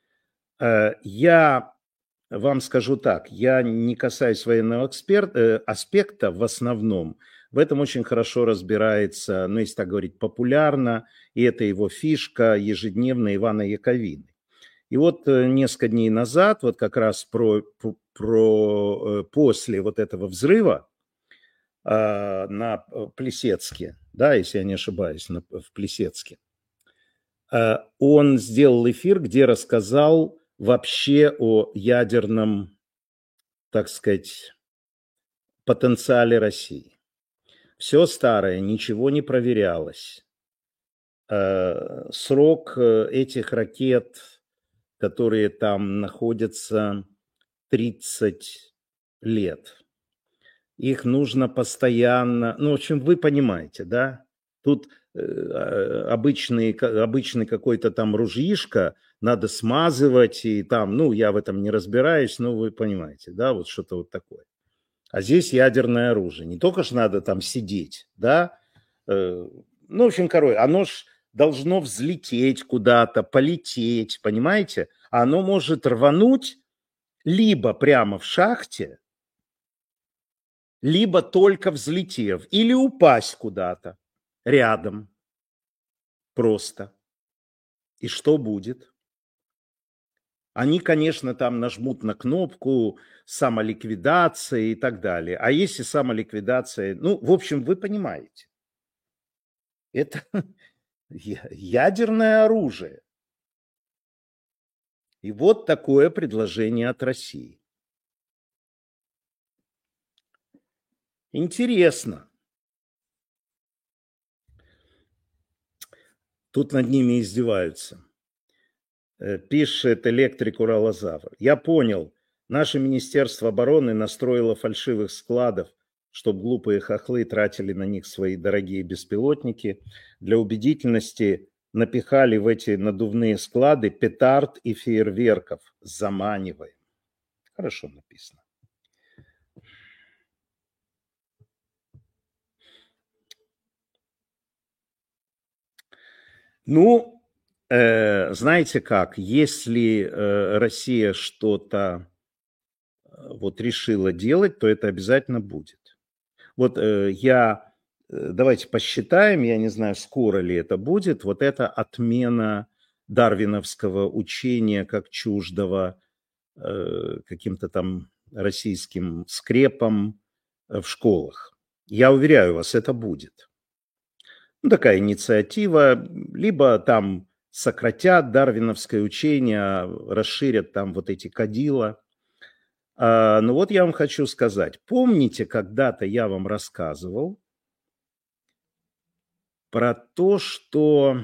Я вам скажу так, я не касаюсь военного эксперт, аспекта в основном. В этом очень хорошо разбирается, ну, если так говорить, популярно, и это его фишка ежедневно Ивана Яковины. И вот несколько дней назад, вот как раз про, про, после вот этого взрыва э, на Плесецке, да, если я не ошибаюсь, на, в Плесецке. Он сделал эфир, где рассказал вообще о ядерном, так сказать, потенциале России. Все старое, ничего не проверялось. Срок этих ракет, которые там находятся, тридцать лет. Их нужно постоянно, ну, в общем, вы понимаете, да? Тут обычный, обычный какой-то там ружьишко надо смазывать, и там, ну, я в этом не разбираюсь, но вы понимаете, да, вот что-то вот такое. А здесь ядерное оружие. Не только ж надо там сидеть, да? Ну, в общем, короче, оно ж должно взлететь куда-то, полететь, понимаете? А оно может рвануть либо прямо в шахте, либо только взлетев, или упасть куда-то рядом просто. И что будет? Они, конечно, там нажмут на кнопку самоликвидации и так далее. А если самоликвидация... Ну, в общем, вы понимаете. Это ядерное оружие. И вот такое предложение от России. Интересно. Тут над ними издеваются. Пишет электрик Уралозавр. Я понял, наше Министерство обороны настроило фальшивых складов, чтобы глупые хохлы тратили на них свои дорогие беспилотники. Для убедительности напихали в эти надувные склады петард и фейерверков. Заманиваем. Хорошо написано. Ну, э, знаете как, если э, Россия что-то э, вот решила делать, то это обязательно будет. Вот э, я, э, давайте посчитаем, я не знаю, скоро ли это будет, вот это отмена дарвиновского учения как чуждого э, каким-то там российским скрепам в школах. Я уверяю вас, это будет. Ну, такая инициатива, либо там сократят дарвиновское учение, расширят там вот эти кадила. А, ну вот я вам хочу сказать, помните, когда-то я вам рассказывал про то, что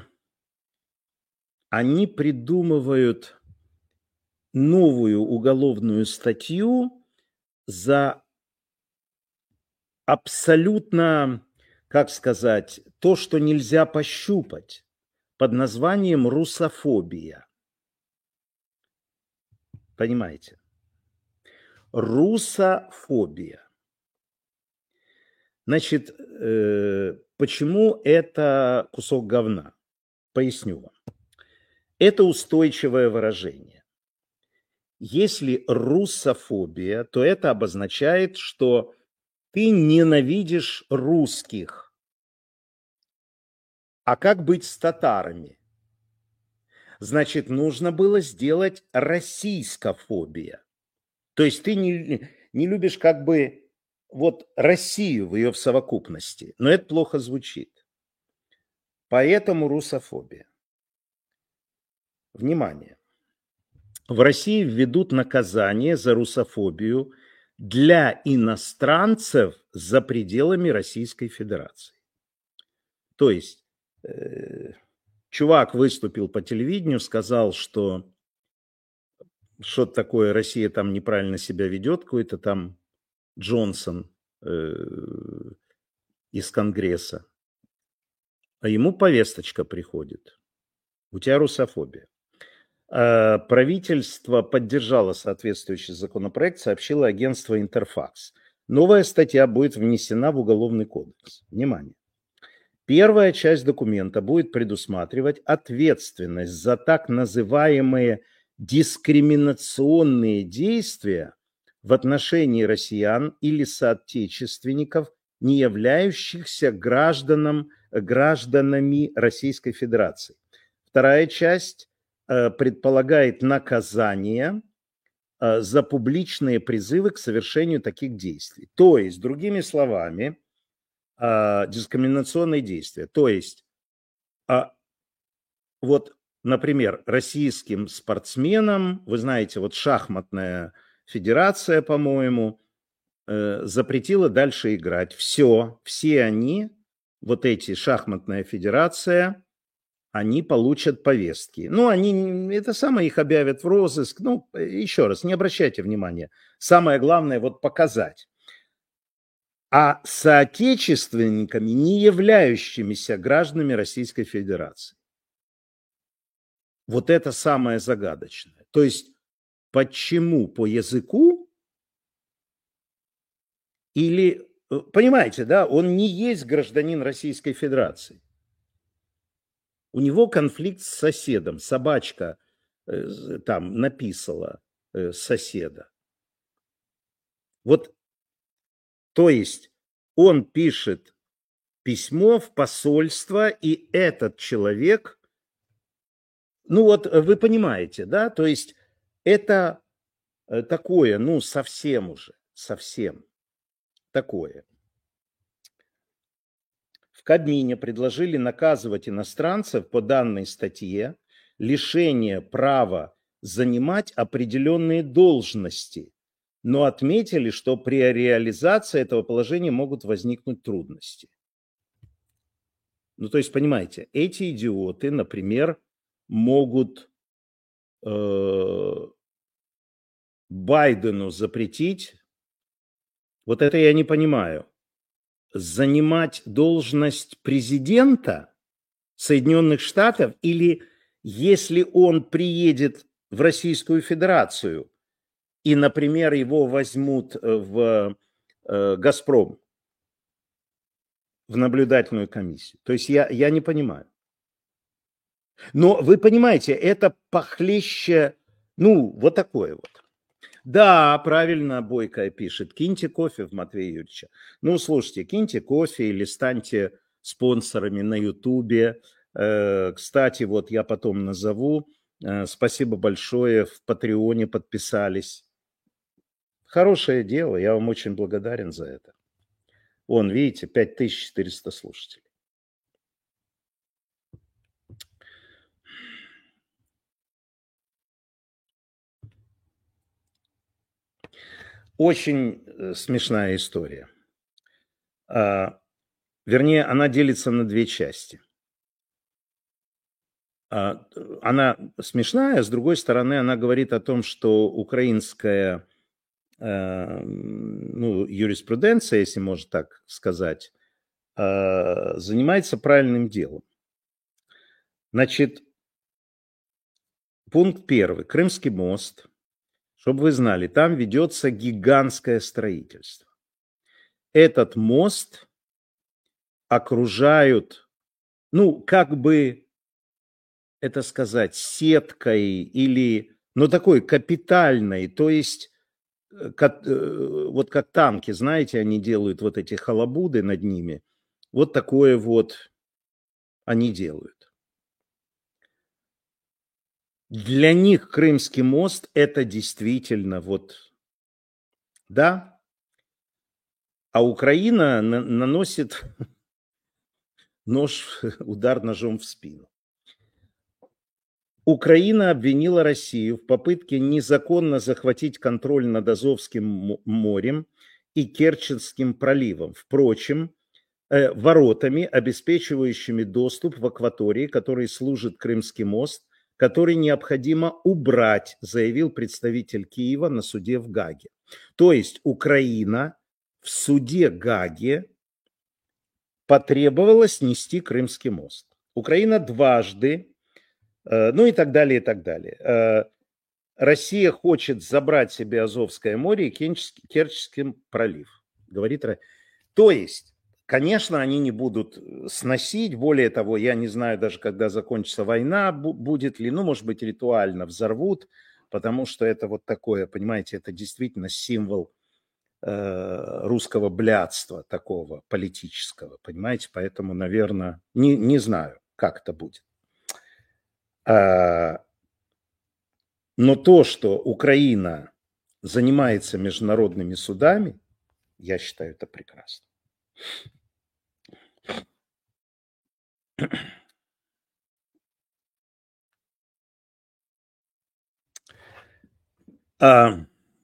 они придумывают новую уголовную статью за абсолютно, как сказать, то, что нельзя пощупать, под названием русофобия. Понимаете? Русофобия. Значит, э, почему это кусок говна? Поясню вам. Это устойчивое выражение. Если русофобия, то это обозначает, что ты ненавидишь русских. А как быть с татарами? Значит, нужно было сделать российскофобия. То есть ты не, не любишь как бы вот Россию в ее в совокупности. Но это плохо звучит. Поэтому русофобия. Внимание. В России введут наказание за русофобию для иностранцев за пределами Российской Федерации. То есть э, чувак выступил по телевидению, сказал, что что-то такое, Россия там неправильно себя ведет, какой-то там Джонсон э, из Конгресса. А ему повесточка приходит. У тебя русофобия. А правительство поддержало соответствующий законопроект, сообщило агентство Интерфакс. Новая статья будет внесена в Уголовный кодекс. Внимание. Первая часть документа будет предусматривать ответственность за так называемые дискриминационные действия в отношении россиян или соотечественников, не являющихся гражданам, гражданами Российской Федерации. Вторая часть э, предполагает наказание э, за публичные призывы к совершению таких действий. То есть, другими словами, а, дискриминационные действия. То есть, а, вот, например, российским спортсменам, вы знаете, вот шахматная федерация, по-моему, э, запретила дальше играть. Все, все они, вот эти шахматная федерация, они получат повестки. Ну, они, это самое, их объявят в розыск. Ну, еще раз, не обращайте внимания. Самое главное, вот показать. А соотечественниками, не являющимися гражданами Российской Федерации. Вот это самое загадочное. То есть, почему по языку или, понимаете, да, он не есть гражданин Российской Федерации. У него конфликт с соседом. Собачка э, там написала э, соседа. Вот, то есть, он пишет письмо в посольство, и этот человек, ну вот вы понимаете, да, то есть, это такое, ну, совсем уже, совсем такое. В Кабмине предложили наказывать иностранцев по данной статье лишение права занимать определенные должности, но отметили, что при реализации этого положения могут возникнуть трудности. Ну, то есть, понимаете, эти идиоты, например, могут э, Байдену запретить, вот это я не понимаю, занимать должность президента Соединенных Штатов, или если он приедет в Российскую Федерацию и, например, его возьмут в э, «Газпром», в наблюдательную комиссию. То есть я, я не понимаю. Но вы понимаете, это похлеще, ну, вот такое вот. Да, правильно Бойко пишет, киньте кофе в Матвея Юрьевича. Ну, слушайте, киньте кофе или станьте спонсорами на Ютубе. Э, кстати, вот я потом назову. Э, спасибо большое, в Патреоне подписались. Хорошее дело, я вам очень благодарен за это. Вон, видите, пять тысяч четыреста слушателей. Очень смешная история. А, вернее, она делится на две части. А, она смешная, с другой стороны, она говорит о том, что украинская а, ну, юриспруденция, если можно так сказать, а, занимается правильным делом. Значит, пункт первый. Крымский мост. Чтобы вы знали, там ведется гигантское строительство. Этот мост окружают, ну, как бы это сказать, сеткой или, ну, такой капитальной, то есть, как, вот как танки, знаете, они делают вот эти халабуды над ними, вот такое вот они делают. Для них Крымский мост – это действительно вот, да, а Украина на- наносит нож, удар ножом в спину. Украина обвинила Россию в попытке незаконно захватить контроль над Азовским морем и Керченским проливом. Впрочем, э, воротами, обеспечивающими доступ в акватории, которой служит Крымский мост, который необходимо убрать, заявил представитель Киева на суде в Гаге. То есть Украина в суде Гаге потребовала снести Крымский мост. Украина дважды, ну и так далее, и так далее. Россия хочет забрать себе Азовское море и Керченский пролив, говорит. То есть, конечно, они не будут сносить. Более того, я не знаю даже, когда закончится война, будет ли, ну, может быть, ритуально взорвут, потому что это вот такое, понимаете, это действительно символ э, русского блядства такого политического, понимаете, поэтому, наверное, не, не знаю, как это будет. А, но то, что Украина занимается международными судами, я считаю, это прекрасно. А,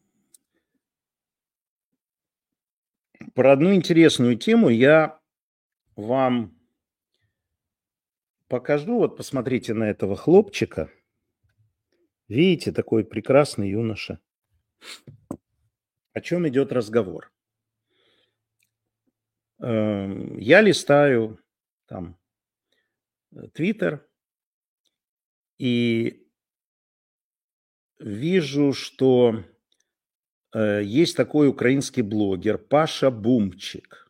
про одну интересную тему я вам покажу. Вот посмотрите на этого хлопчика. Видите, такой прекрасный юноша. О чем идет разговор? Я листаю там Твиттер и вижу, что э, есть такой украинский блогер Паша Бумчик.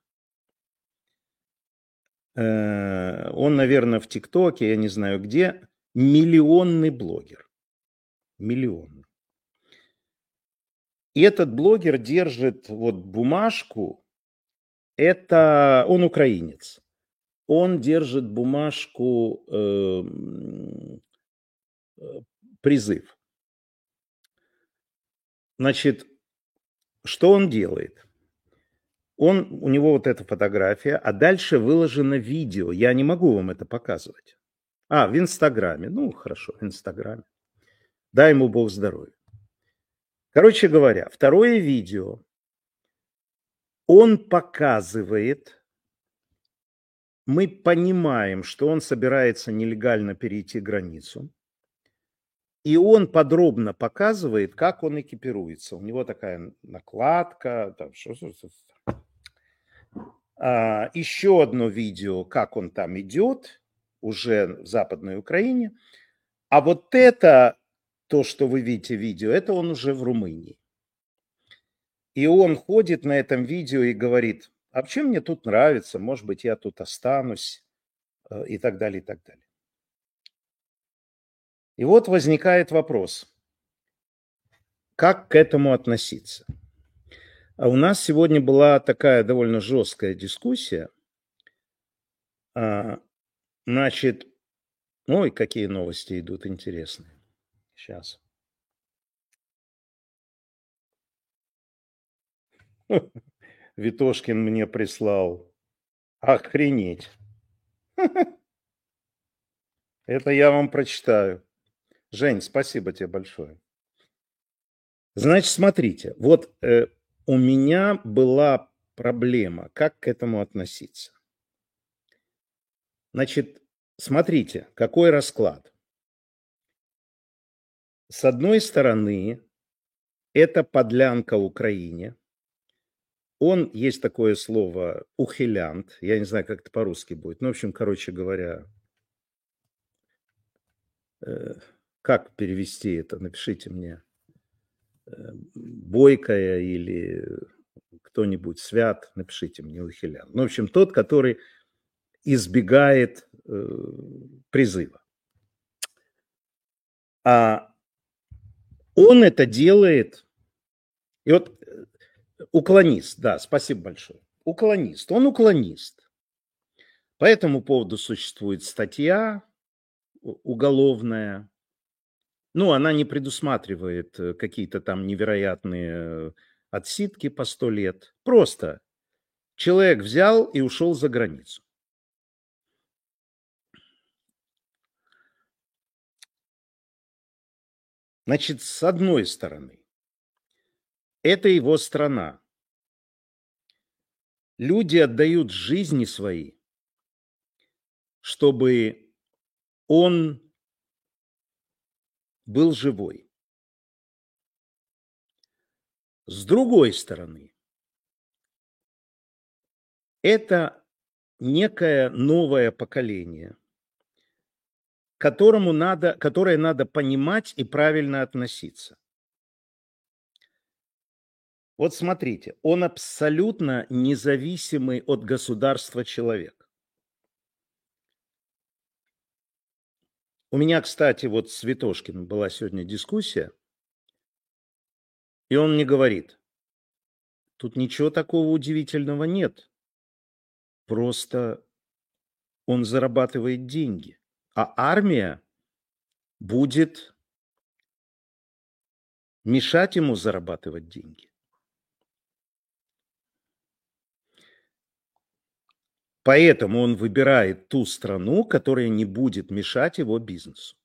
Э, он, наверное, в ТикТоке, я не знаю где, миллионный блогер. Миллионный. И этот блогер держит вот бумажку, это он украинец. Он держит бумажку э, призыв. Значит, что он делает? Он, у него вот эта фотография, а дальше выложено видео. Я не могу вам это показывать. А, в Инстаграме. Ну, хорошо, в Инстаграме. Дай ему Бог здоровья. Короче говоря, второе видео. Он показывает, мы понимаем, что он собирается нелегально перейти границу. И он подробно показывает, как он экипируется. У него такая накладка. Там, что, что, что. А, еще одно видео, как он там идет, уже в Западной Украине. А вот это, то, что вы видите видео, это он уже в Румынии. И он ходит на этом видео и говорит, а чем мне тут нравится, может быть, я тут останусь, и так далее, и так далее. И вот возникает вопрос, как к этому относиться? А у нас сегодня была такая довольно жесткая дискуссия. Значит, ой, какие новости идут интересные. Сейчас. Витошкин мне прислал. Охренеть. Это я вам прочитаю. Жень, спасибо тебе большое. Значит, смотрите, вот э, у меня была проблема, как к этому относиться. Значит, смотрите, какой расклад. С одной стороны, это подлянка Украине. Он, есть такое слово, ухилянт. Я не знаю, как это по-русски будет. Ну, в общем, короче говоря, э, как перевести это? Напишите мне. Бойкая или кто-нибудь, Свят, напишите мне, ухилян. Ну, в общем, тот, который избегает э, призыва. А он это делает, и вот уклонист, да, спасибо большое. Уклонист, он уклонист. По этому поводу существует статья уголовная. Ну, она не предусматривает какие-то там невероятные отсидки по сто лет. Просто человек взял и ушел за границу. Значит, с одной стороны, это его страна. Люди отдают жизни свои, чтобы он был живой. С другой стороны, это некое новое поколение, которому надо, которое надо понимать и правильно относиться. Вот смотрите, он абсолютно независимый от государства человек. У меня, кстати, вот с Витошкиным была сегодня дискуссия, и он мне говорит, тут ничего такого удивительного нет, просто он зарабатывает деньги, а армия будет мешать ему зарабатывать деньги. Поэтому он выбирает ту страну, которая не будет мешать его бизнесу.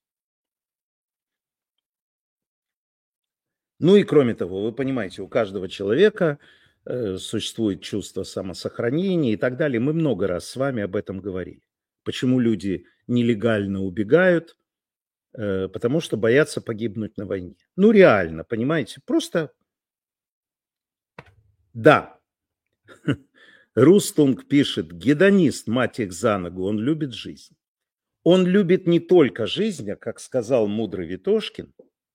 Ну и кроме того, вы понимаете, у каждого человека э, существует чувство самосохранения и так далее. Мы много раз с вами об этом говорили. Почему люди нелегально убегают? Э, потому что боятся погибнуть на войне. Ну реально, понимаете? Просто да. Рустунг пишет: гедонист, мать их за ногу, он любит жизнь. Он любит не только жизнь, а, как сказал мудрый Витошкин,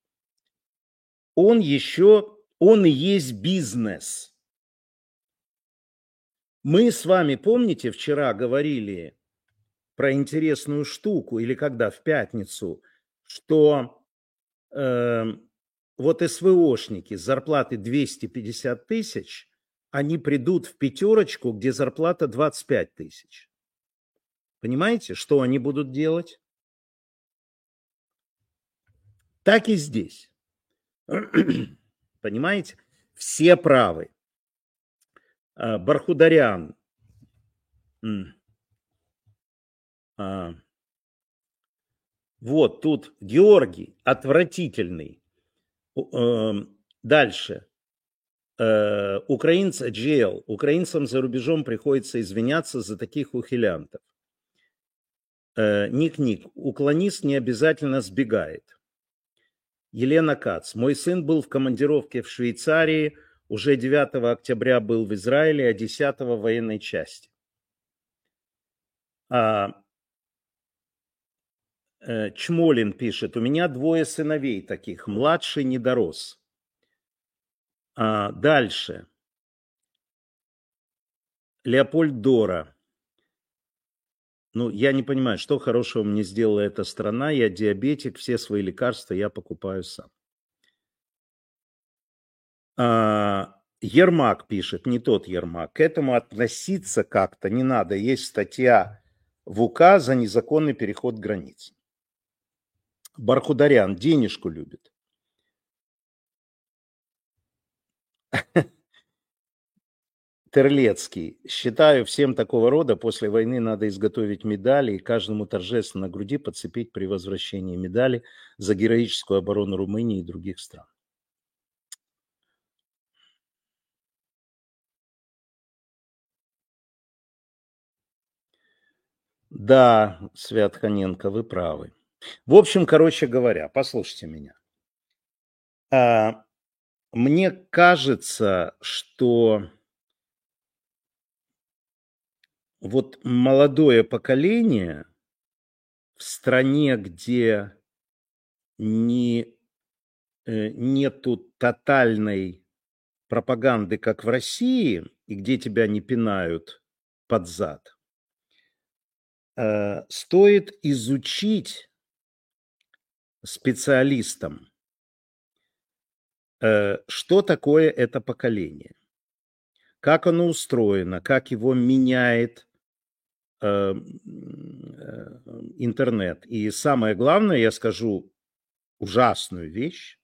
он еще, он и есть бизнес. Мы с вами, помните, вчера говорили про интересную штуку, или когда, в пятницу, что э, вот СВОшники с зарплаты двести пятьдесят тысяч, они придут в пятерочку, где зарплата двадцать пять тысяч. Понимаете, что они будут делать? Так и здесь. Понимаете? Все правы. Бархударян. Вот тут Георгий, отвратительный. Дальше. Украинцы, джи эл, украинцам за рубежом приходится извиняться за таких ухилянтов. Ник-ник, уклонист не обязательно сбегает. Елена Кац. Мой сын был в командировке в Швейцарии, уже девятого октября был в Израиле, а десятого в военной части. А, э, Чмолин пишет: у меня двое сыновей таких, младший не дорос. А, дальше. Леопольд Дора. Ну, я не понимаю, что хорошего мне сделала эта страна. Я диабетик, все свои лекарства я покупаю сам. А, Ермак пишет, не тот Ермак. К этому относиться как-то не надо. Есть статья в УК за незаконный переход границ. Бархударян денежку любит. Терлецкий. Считаю, всем такого рода после войны надо изготовить медали и каждому торжественно на груди подцепить при возвращении медали за героическую оборону Румынии и других стран. Да, Свят Ханенко, вы правы. В общем, короче говоря, послушайте меня. А, мне кажется, что вот молодое поколение в стране, где не, э, нету тотальной пропаганды, как в России, и где тебя не пинают под зад, э, стоит изучить специалистам, э, что такое это поколение, как оно устроено, как его меняет интернет. И самое главное, я скажу ужасную вещь,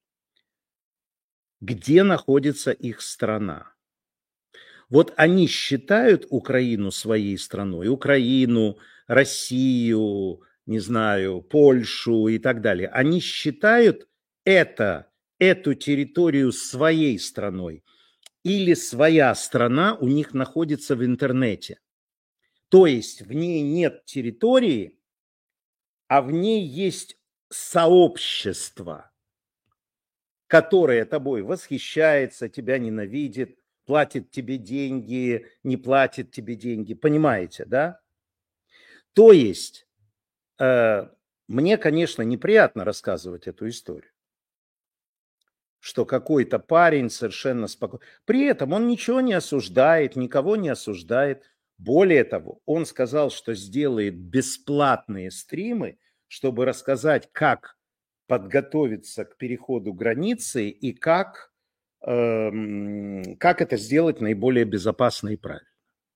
где находится их страна. Вот они считают Украину своей страной, Украину, Россию, не знаю, Польшу и так далее. Они считают это, эту территорию своей страной. Или своя страна у них находится в интернете. То есть в ней нет территории, а в ней есть сообщество, которое тобой восхищается, тебя ненавидит, платит тебе деньги, не платит тебе деньги. Понимаете, да? То есть э, мне, конечно, неприятно рассказывать эту историю, что какой-то парень совершенно спокойно. При этом он ничего не осуждает, никого не осуждает. Более того, он сказал, что сделает бесплатные стримы, чтобы рассказать, как подготовиться к переходу границы и как, э, как это сделать наиболее безопасно и правильно.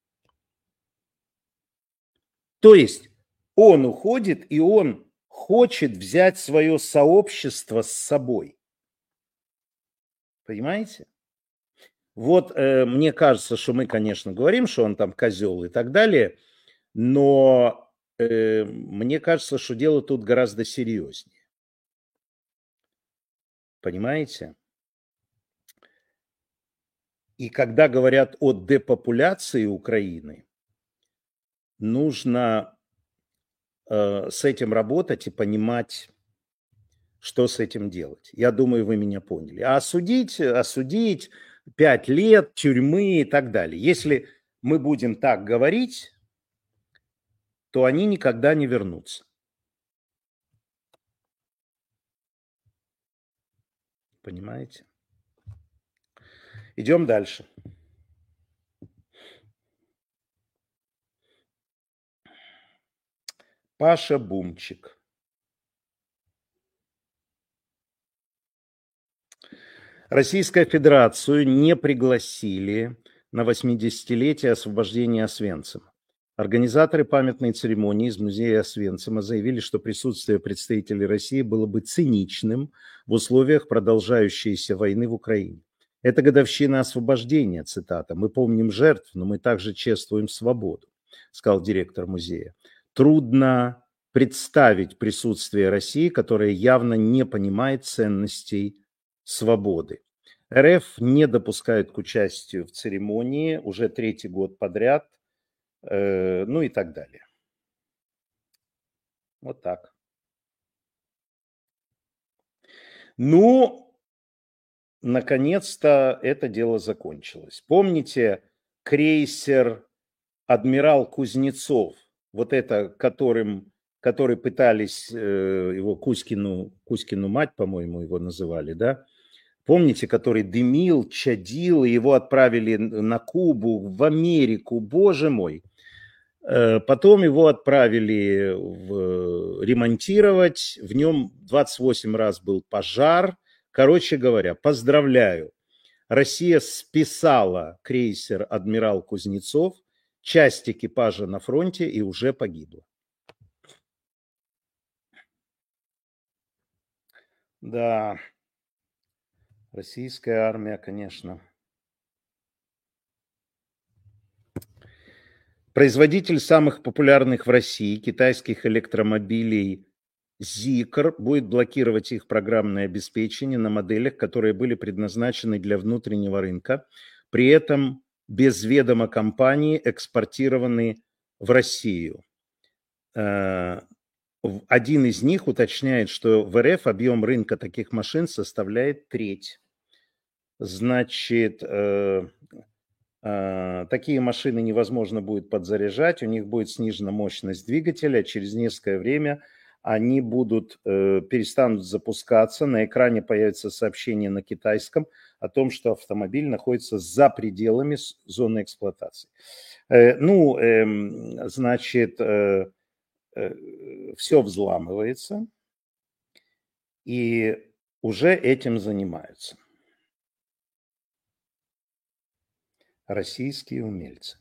То есть он уходит, и он хочет взять свое сообщество с собой. Понимаете? Вот э, мне кажется, что мы, конечно, говорим, что он там козел и так далее, Но э, мне кажется, что дело тут гораздо серьезнее. Понимаете? И когда говорят о депопуляции Украины, нужно э, с этим работать и понимать, что с этим делать. Я думаю, вы меня поняли. А осудить, осудить пять лет тюрьмы и так далее. Если мы будем так говорить, то они никогда не вернутся. Понимаете? Идем дальше. Паша Бумчик. Российскую Федерацию не пригласили на восьмидесятилетие освобождения Освенцима. Организаторы памятной церемонии из музея Освенцима заявили, что присутствие представителей России было бы циничным в условиях продолжающейся войны в Украине. Это годовщина освобождения, цитата. «Мы помним жертв, но мы также чествуем свободу», сказал директор музея. Трудно представить присутствие России, которая явно не понимает ценностей свободы. РФ не допускают к участию в церемонии уже третий год подряд, э, ну и так далее. Вот так. Ну, наконец-то это дело закончилось. Помните крейсер «Адмирал Кузнецов», вот это, которым, который пытались э, его Кузькину, Кузькину мать, по-моему, его называли, да? Помните, который дымил, чадил, и его отправили на Кубу, в Америку, боже мой. Потом его отправили в, ремонтировать, в нем двадцать восемь раз был пожар. Короче говоря, поздравляю, Россия списала крейсер «Адмирал Кузнецов», часть экипажа на фронте и уже погибла. Да. Российская армия, конечно. Производитель самых популярных в России китайских электромобилей Zeekr будет блокировать их программное обеспечение на моделях, которые были предназначены для внутреннего рынка, при этом без ведома компании экспортированы в Россию. Один из них уточняет, что в РФ объем рынка таких машин составляет треть. Значит, э, э, такие машины невозможно будет подзаряжать, у них будет снижена мощность двигателя, через несколько время они будут, э, перестанут запускаться, на экране появится сообщение на китайском о том, что автомобиль находится за пределами зоны эксплуатации. Э, ну, э, значит, э, э, все взламывается, и уже этим занимаются российские умельцы.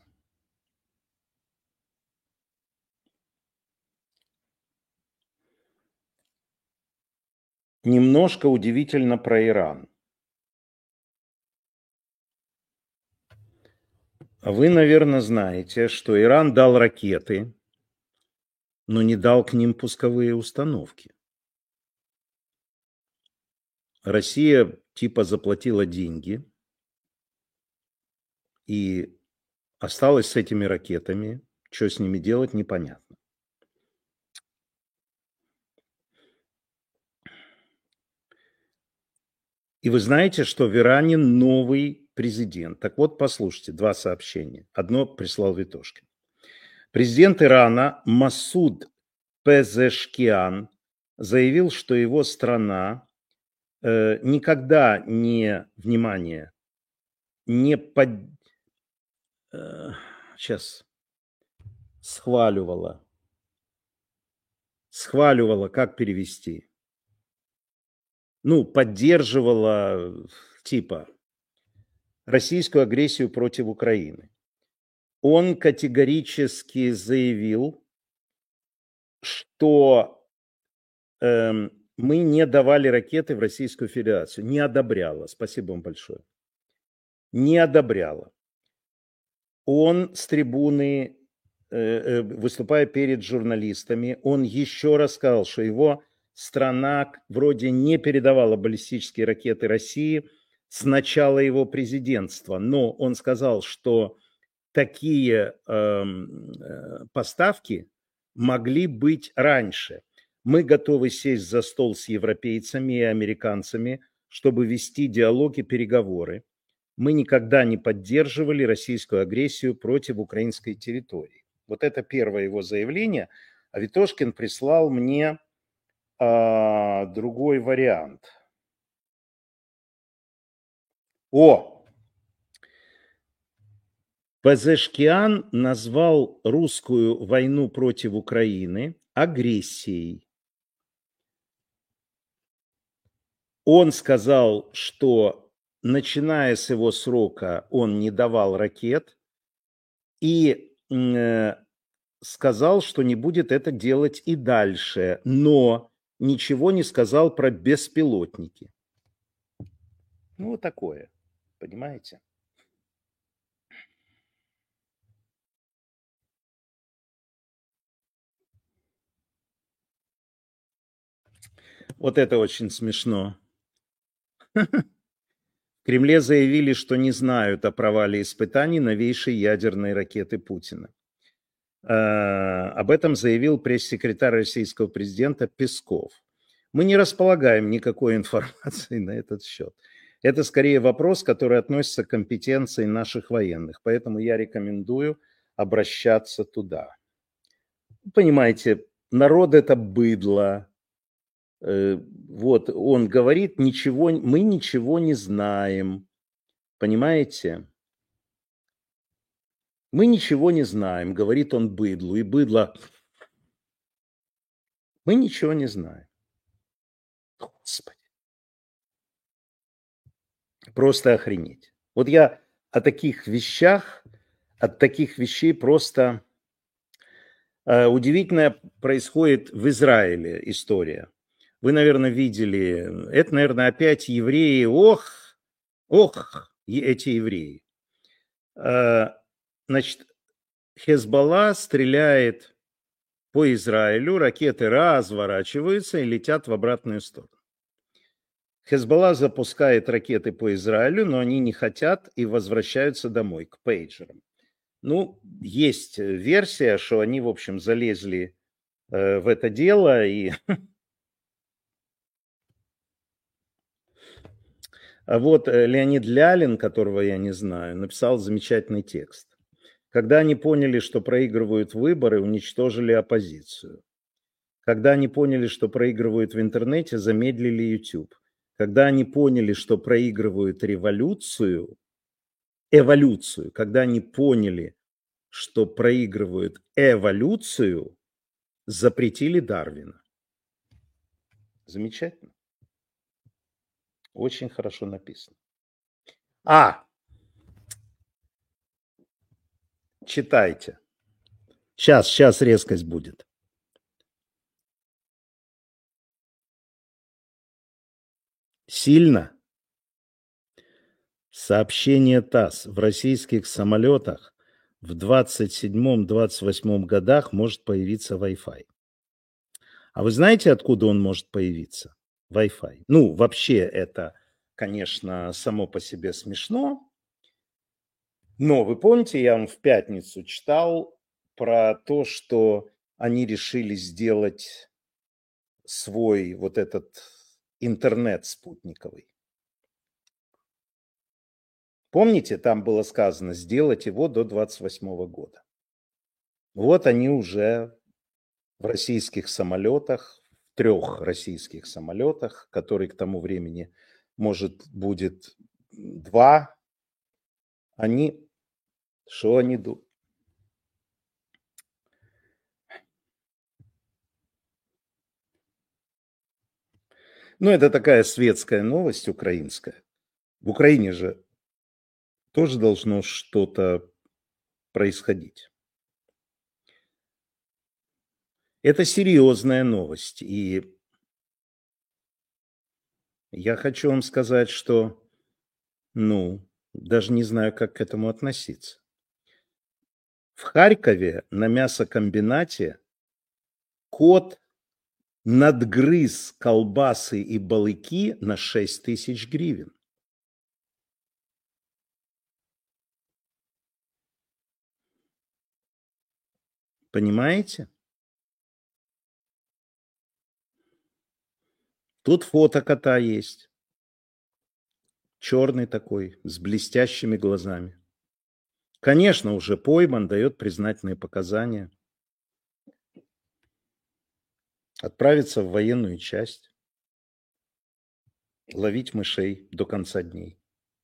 Немножко удивительно про Иран. Вы, наверное, знаете, что Иран дал ракеты, но не дал к ним пусковые установки. Россия типа заплатила деньги и осталась с этими ракетами. Что с ними делать, непонятно. И вы знаете, что в Иране новый президент. Так вот, послушайте, два сообщения. Одно прислал Витошкин. Президент Ирана Масуд Пезешкиан заявил, что его страна э, никогда не, внимание, не под... Э, сейчас, схваливала. Схваливала, как перевести? Ну, поддерживала, типа, российскую агрессию против Украины. Он категорически заявил, что э, мы не давали ракеты в Российскую Федерацию. Не одобряла. Спасибо вам большое. Не одобряла. Он с трибуны выступая перед журналистами, он еще раз сказал, что его страна вроде не передавала баллистические ракеты России с начала его президентства, но он сказал, что такие э, поставки могли быть раньше. Мы готовы сесть за стол с европейцами и американцами, чтобы вести диалог и переговоры. Мы никогда не поддерживали российскую агрессию против украинской территории. Вот это первое его заявление. А Ветошкин прислал мне а, другой вариант. О! Пезешкиан назвал русскую войну против Украины агрессией. Он сказал, что начиная с его срока он не давал ракет и э, сказал, что не будет это делать и дальше, но ничего не сказал про беспилотники. Ну, вот такое, понимаете? Вот это очень смешно. В Кремле заявили, что не знают о провале испытаний новейшей ядерной ракеты Путина. Об этом заявил пресс-секретарь российского президента Песков. Мы не располагаем никакой информации на этот счет. Это скорее вопрос, который относится к компетенции наших военных, поэтому я рекомендую обращаться туда. Понимаете, народ это быдло. Вот, он говорит, ничего, мы ничего не знаем, понимаете? Мы ничего не знаем, говорит он быдлу, и быдло, мы ничего не знаем. Господи. Просто охренеть. Вот я о таких вещах, от таких вещей просто... Удивительная происходит в Израиле история. Вы, наверное, видели, это, наверное, опять евреи, ох, ох, эти евреи. Значит, Хезболла стреляет по Израилю, ракеты разворачиваются и летят в обратную сторону. Хезболла запускает ракеты по Израилю, но они не хотят и возвращаются домой, к пейджерам. Ну, есть версия, что они, в общем, залезли в это дело и... А вот Леонид Лялин, которого я не знаю, написал замечательный текст. Когда они поняли, что проигрывают выборы, уничтожили оппозицию. Когда они поняли, что проигрывают в интернете, замедлили YouTube. Когда они поняли, что проигрывают революцию, эволюцию, когда они поняли, что проигрывают эволюцию, запретили Дарвина. Замечательно. Очень хорошо написано. А! Читайте. Сейчас, сейчас резкость будет. Сильно? Сообщение ТАСС. В российских самолетах в двадцать седьмом — двадцать восьмом годах может появиться Wi-Fi. А вы знаете, откуда он может появиться? Wi-Fi. Ну, вообще это, конечно, само по себе смешно. Но вы помните, я вам в пятницу читал про то, что они решили сделать свой вот этот интернет спутниковый. Помните, там было сказано сделать его до двадцать восьмого года. Вот они уже в российских самолетах, в трех российских самолетах, которые к тому времени, может, будет два, они, что они думают? Ну, это такая светская новость украинская. В Украине же тоже должно что-то происходить. Это серьезная новость. И я хочу вам сказать, что, ну, даже не знаю, как к этому относиться. В Харькове на мясокомбинате кот надгрыз колбасы и балыки на шесть тысяч гривен. Понимаете? Тут фото кота есть. Черный такой, с блестящими глазами. Конечно, уже пойман, дает признательные показания. Отправиться в военную часть. Ловить мышей до конца дней.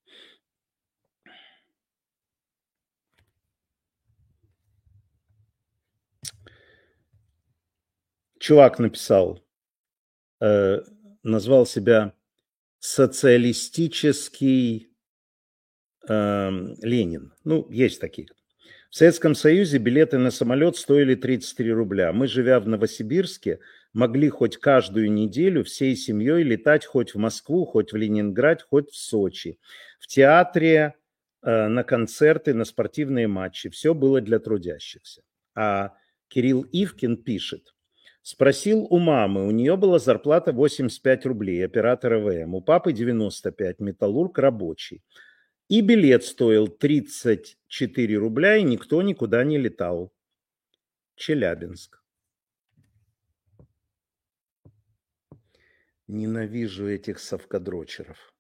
Чувак написал, э, назвал себя социалистический э, Ленин. Ну, есть такие. В Советском Союзе билеты на самолет стоили тридцать три рубля. Мы, живя в Новосибирске, могли хоть каждую неделю всей семьей летать хоть в Москву, хоть в Ленинград, хоть в Сочи. В театре, э, на концерты, на спортивные матчи. Все было для трудящихся. А Кирилл Ивкин пишет. Спросил у мамы, у нее была зарплата восемьдесят пять рублей, оператор ЭВМ, у папы девяносто пять, металлург рабочий. И билет стоил тридцать четыре рубля, и никто никуда не летал. Челябинск. Ненавижу этих совкадрочеров.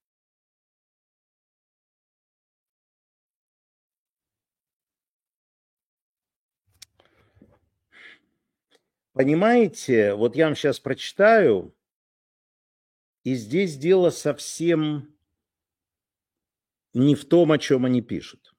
Понимаете, вот я вам сейчас прочитаю, и здесь дело совсем не в том, о чем они пишут.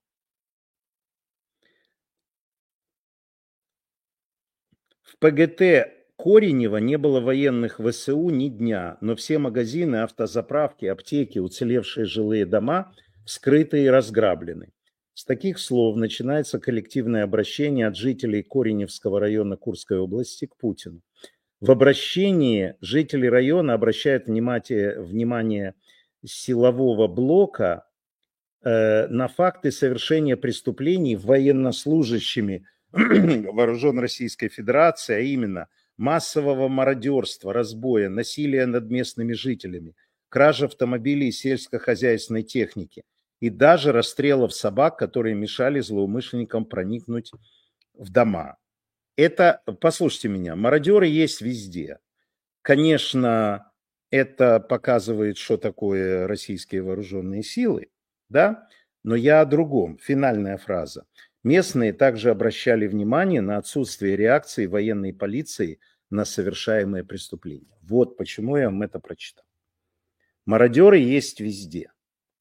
В ПГТ Коренева не было военных ВСУ ни дня, но все магазины, автозаправки, аптеки, уцелевшие жилые дома вскрыты и разграблены. С таких слов начинается коллективное обращение от жителей Кореневского района Курской области к Путину. В обращении жители района обращают внимание, внимание силового блока э, на факты совершения преступлений военнослужащими вооружен Российской Федерации, а именно массового мародерства, разбоя, насилия над местными жителями, кражи автомобилей и сельскохозяйственной техники и даже расстрелов собак, которые мешали злоумышленникам проникнуть в дома. Это, послушайте меня, мародеры есть везде. Конечно, это показывает, что такое российские вооруженные силы, да? Но я о другом. Финальная фраза. Местные также обращали внимание на отсутствие реакции военной полиции на совершаемые преступления. Вот почему я вам это прочитал. Мародеры есть везде.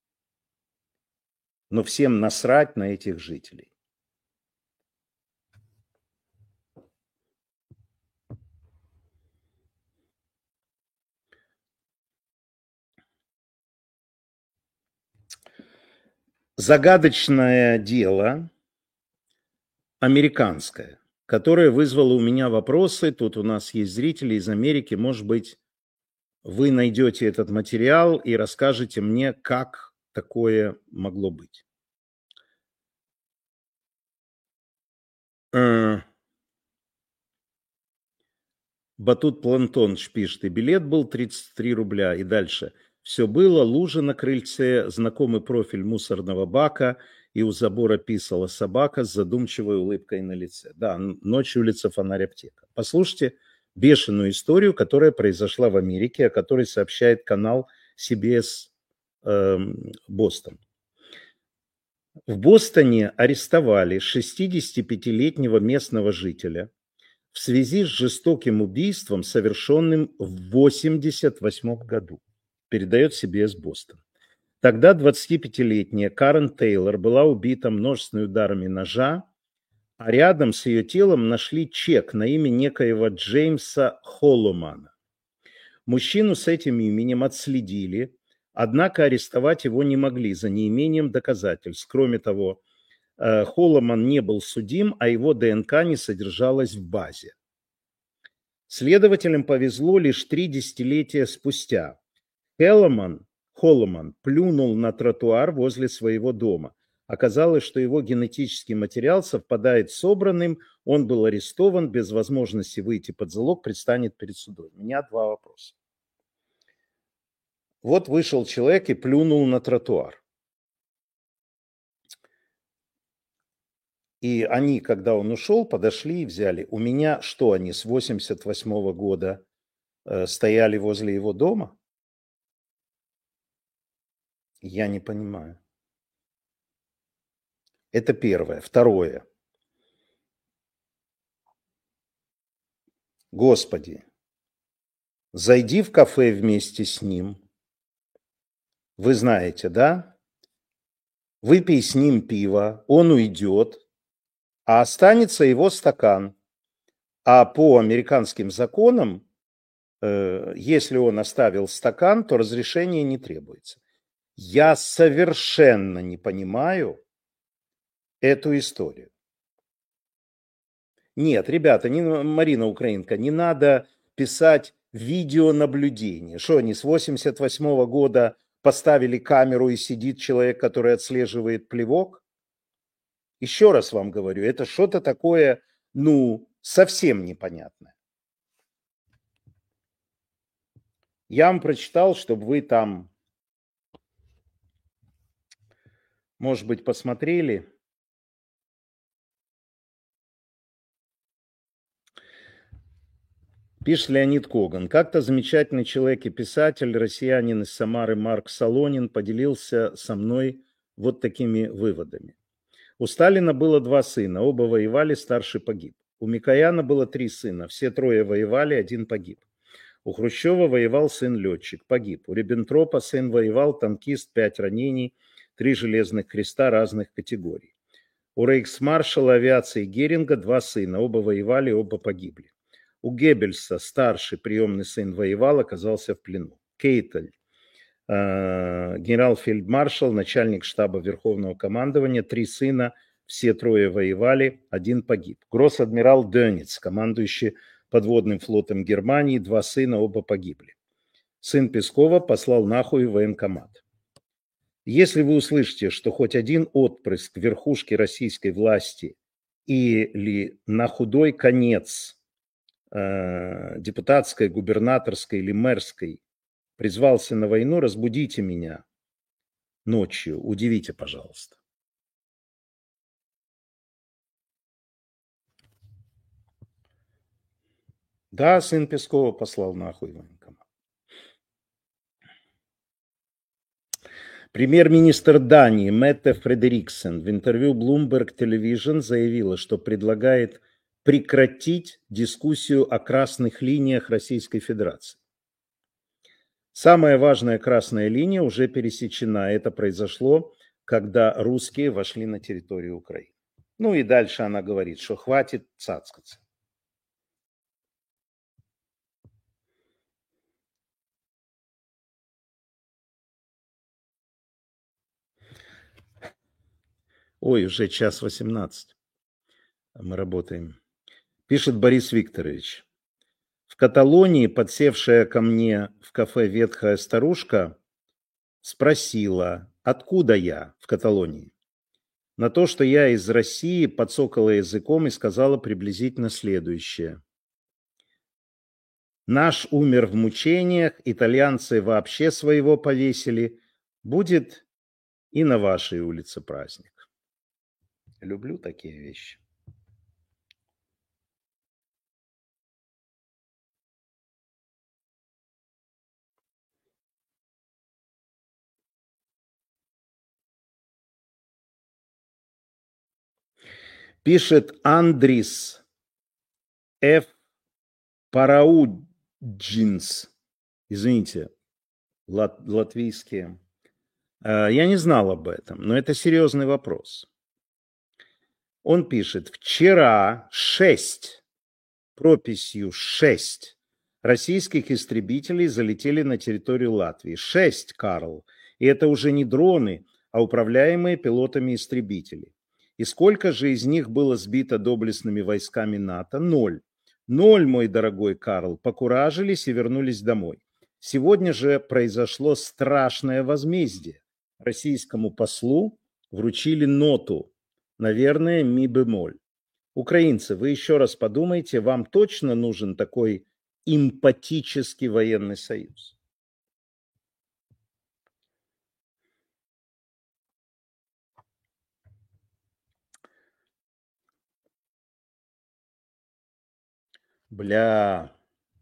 Но всем насрать на этих жителей. Загадочное дело американское, которое вызвало у меня вопросы. Тут у нас есть зрители из Америки. Может быть, вы найдете этот материал и расскажете мне, как такое могло быть. Батут Плантоныч пишет, и билет был тридцать три рубля, и дальше. Все было, лужа на крыльце, знакомый профиль мусорного бака, и у забора писала собака с задумчивой улыбкой на лице. Да, ночь, улица, фонарь, аптека. Послушайте бешеную историю, которая произошла в Америке, о которой сообщает канал си би эс э, Бостон. В Бостоне арестовали шестидесятипятилетнего местного жителя в связи с жестоким убийством, совершенным в восемьдесят восьмом году. Передает си би эс Бостон. Тогда двадцатипятилетняя Карен Тейлор была убита множественными ударами ножа, а рядом с ее телом нашли чек на имя некоего Джеймса Холломана. Мужчину с этим именем отследили, однако арестовать его не могли за неимением доказательств. Кроме того, Холломан не был судим, а его ДНК не содержалось в базе. Следователям повезло лишь три десятилетия спустя. Холломан, Холломан плюнул на тротуар возле своего дома. Оказалось, что его генетический материал совпадает с собранным, он был арестован, без возможности выйти под залог, предстанет перед судом. У меня два вопроса. Вот вышел человек и плюнул на тротуар. И они, когда он ушел, подошли и взяли. У меня что, они с восемьдесят восьмого года э, стояли возле его дома? Я не понимаю. Это первое. Второе. Господи, зайди в кафе вместе с ним. Вы знаете, да? Выпей с ним пиво, он уйдет, а останется его стакан. А по американским законам, э, если он оставил стакан, то разрешение не требуется. Я совершенно не понимаю эту историю. Нет, ребята, не, Марина Украинка, не надо писать видеонаблюдение. Что они с восемьдесят восьмого года поставили камеру и сидит человек, который отслеживает плевок? Еще раз вам говорю, это что-то такое, ну, совсем непонятное. Я вам прочитал, чтобы вы там, может быть, посмотрели. Пишет Леонид Коган. Как-то замечательный человек и писатель, россиянин из Самары Марк Солонин поделился со мной вот такими выводами. У Сталина было два сына, оба воевали, старший погиб. У Микояна было три сына, все трое воевали, один погиб. У Хрущева воевал сын-летчик, погиб. У Риббентропа сын воевал, танкист, пять ранений, три железных креста разных категорий. У рейхсмаршала авиации Геринга два сына, оба воевали, оба погибли. У Геббельса старший приемный сын воевал, оказался в плену. Кейтель, э, генерал-фельдмаршал, начальник штаба Верховного командования, три сына, все трое воевали, один погиб. Гросс-адмирал Дёниц, командующий подводным флотом Германии, два сына, оба погибли. Сын Пескова послал нахуй военкомат. Если вы услышите, что хоть один отпрыск верхушки российской власти или на худой конец депутатской, губернаторской или мэрской призвался на войну, разбудите меня ночью, удивите, пожалуйста. Да, сын Пескова послал нахуй военкомат. Премьер-министр Дании Метте Фредериксен в интервью Bloomberg Television заявила, что предлагает прекратить дискуссию о красных линиях Российской Федерации. Самая важная красная линия уже пересечена. Это произошло, когда русские вошли на территорию Украины. Ну и дальше она говорит, что хватит цацкаться. Ой, уже час восемнадцать. Мы работаем. Пишет Борис Викторович. В Каталонии подсевшая ко мне в кафе ветхая старушка спросила, откуда я в Каталонии. На то, что я из России, подсокала языком и сказала приблизительно следующее. Наш умер в мучениях, итальянцы вообще своего повесили. Будет и на вашей улице праздник. Люблю такие вещи. Пишет Андрис Ф. Парауджинс. Извините, лат, латвийские. Я не знал об этом, но это серьезный вопрос. Он пишет, вчера шесть, прописью шесть российских истребителей залетели на территорию Латвии. Шесть, Карл. И это уже не дроны, а управляемые пилотами истребители. И сколько же из них было сбито доблестными войсками НАТО? Ноль. Ноль, мой дорогой Карл, покуражились и вернулись домой. Сегодня же произошло страшное возмездие российскому послу вручили ноту, наверное, ми бемоль. Украинцы, вы еще раз подумайте, вам точно нужен такой эмпатический военный союз? Бля.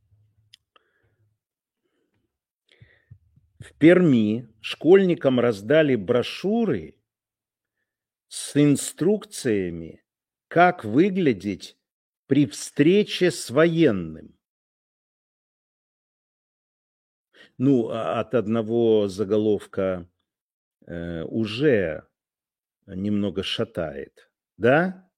В Перми школьникам раздали брошюры с инструкциями, как выглядеть при встрече с военным. Ну, от одного заголовка э, уже немного шатает, да?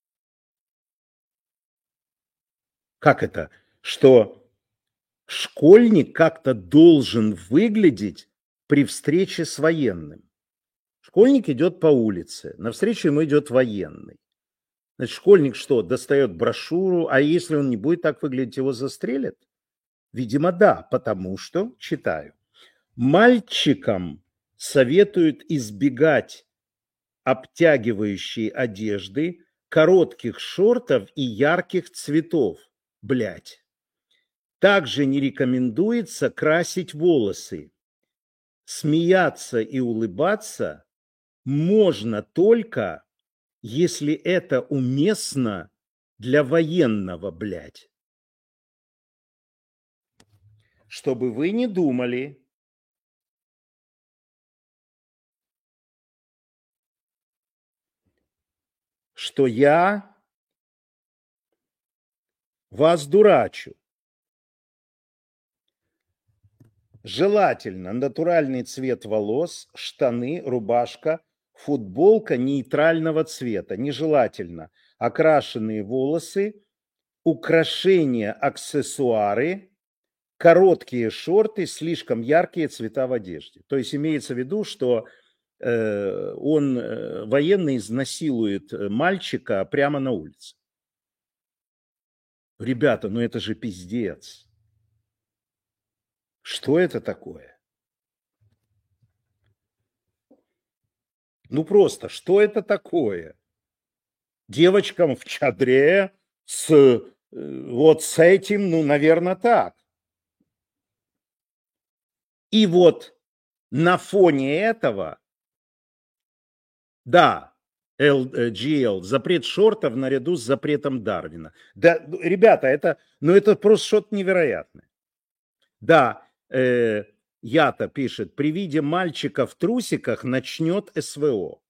Как это? Что школьник как-то должен выглядеть при встрече с военным. Школьник идет по улице, навстречу ему идет военный. Значит, школьник что, достает брошюру, а если он не будет так выглядеть, его застрелят? Видимо, да, потому что, читаю, мальчикам советуют избегать обтягивающей одежды, коротких шортов и ярких цветов. Блять. Также не рекомендуется красить волосы. Смеяться и улыбаться можно только, если это уместно для военного, блядь. Чтобы вы не думали, что я вас дурачу. Желательно натуральный цвет волос, штаны, рубашка, футболка нейтрального цвета. Нежелательно окрашенные волосы, украшения, аксессуары, короткие шорты, слишком яркие цвета в одежде. То есть имеется в виду, что э, он, э, военный, изнасилует мальчика прямо на улице. Ребята, ну это же пиздец. Что это такое? Ну просто, что это такое? Девочкам в чадре с вот с этим, ну, наверное, так. И вот на фоне этого, да, эл джи эл, запрет шортов наряду с запретом Дарвина. Да, ребята, это, ну, это просто что-то невероятное. Да, э, Ята пишет, при виде мальчика в трусиках начнет эс вэ о.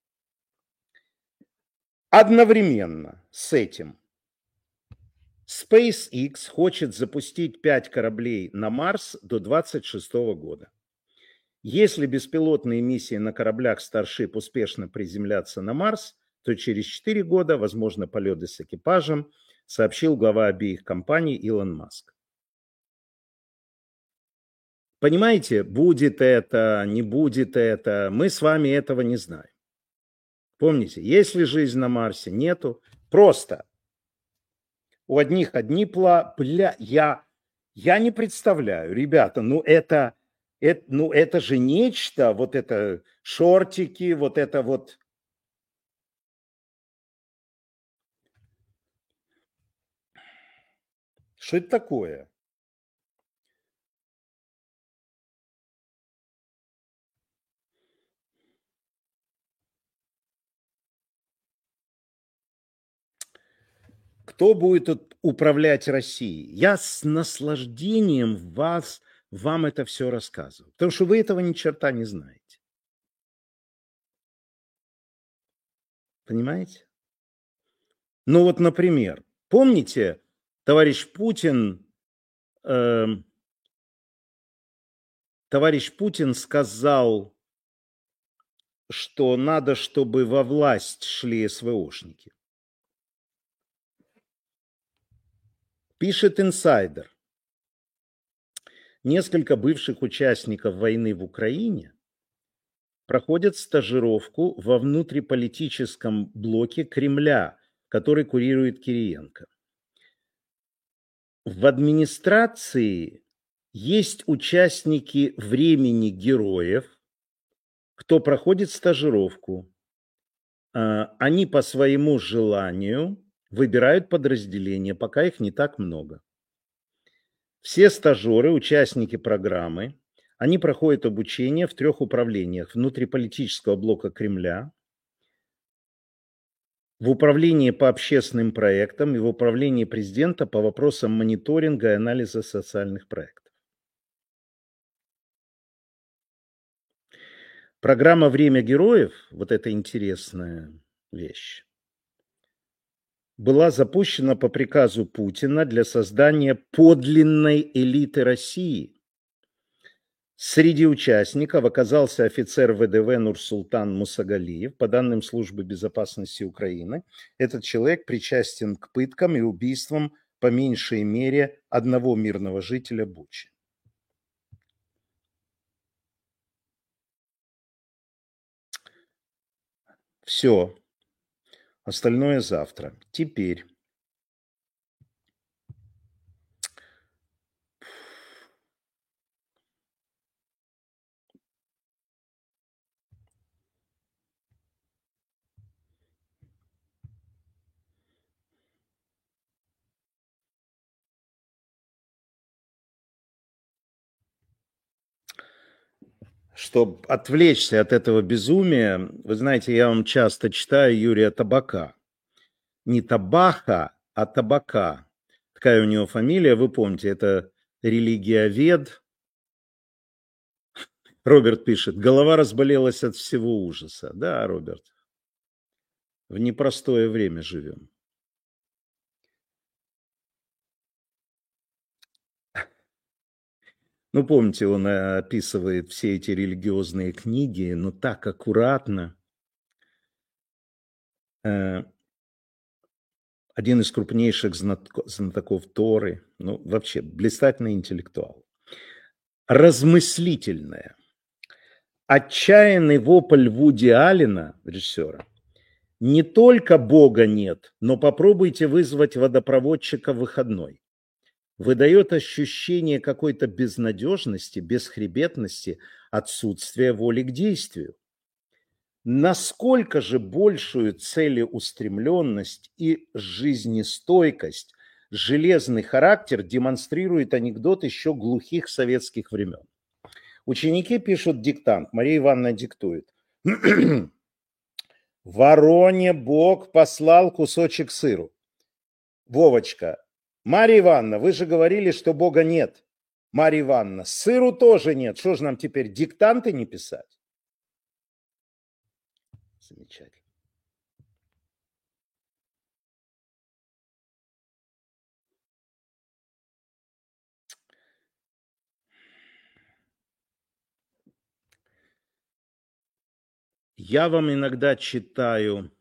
Одновременно с этим SpaceX хочет запустить пять кораблей на Марс до двадцать шестого года. Если беспилотные миссии на кораблях Starship успешно приземлятся на Марс, то через четыре года возможно полеты с экипажем, сообщил глава обеих компаний Илон Маск. Понимаете, будет это, не будет это, мы с вами этого не знаем. Помните, есть ли жизнь на Марсе, нету. Просто у одних одни пла... Бля, я, я не представляю, ребята, ну это, это, ну это же нечто, вот это шортики, вот это вот. Что это такое? Кто будет управлять Россией? Я с наслаждением вас, вам это все рассказываю, потому что вы этого ни черта не знаете. Понимаете? Ну вот, например, помните, товарищ Путин, э, товарищ Путин сказал, что надо, чтобы во власть шли эс вэ ошники. Пишет инсайдер. Несколько бывших участников войны в Украине проходят стажировку во внутриполитическом блоке Кремля, который курирует Кириенко. В администрации есть участники времени героев, кто проходит стажировку. они по своему желанию выбирают подразделения, пока их не так много. Все стажеры, участники программы, они проходят обучение в трех управлениях: внутриполитического блока Кремля, в управлении по общественным проектам и в управлении президента по вопросам мониторинга и анализа социальных проектов. Программа «Время героев», вот эта интересная вещь, была запущена по приказу Путина для создания подлинной элиты России. Среди участников оказался офицер ВДВ Нурсултан Мусагалиев. По данным Службы безопасности Украины, этот человек причастен к пыткам и убийствам по меньшей мере одного мирного жителя Бучи. Все. Остальное завтра. Теперь. Чтобы отвлечься от этого безумия, вы знаете, я вам часто читаю Юрия Табака. Не Табаха, а Табака. Такая у него фамилия, вы помните, это религиовед. Роберт пишет: голова разболелась от всего ужаса. Да, Роберт, в непростое время живем. Ну, помните, он описывает все эти религиозные книги, но так аккуратно. Один из крупнейших знатоков Торы, ну, вообще, блистательный интеллектуал. Размыслительная. Отчаянный вопль Вуди Аллена, режиссера: не только Бога нет, но попробуйте вызвать водопроводчика в выходной. Выдает ощущение какой-то безнадежности, бесхребетности, отсутствия воли к действию. Насколько же большую целеустремленность и жизнестойкость, железный характер демонстрирует анекдот еще глухих советских времен. Ученики пишут диктант, Мария Ивановна диктует. Вороне Бог послал кусочек сыру. Вовочка: Марья Ивановна, вы же говорили, что Бога нет. Марья Ивановна: сыру тоже нет. Что же нам теперь, диктанты не писать? Замечательно. Я вам иногда читаю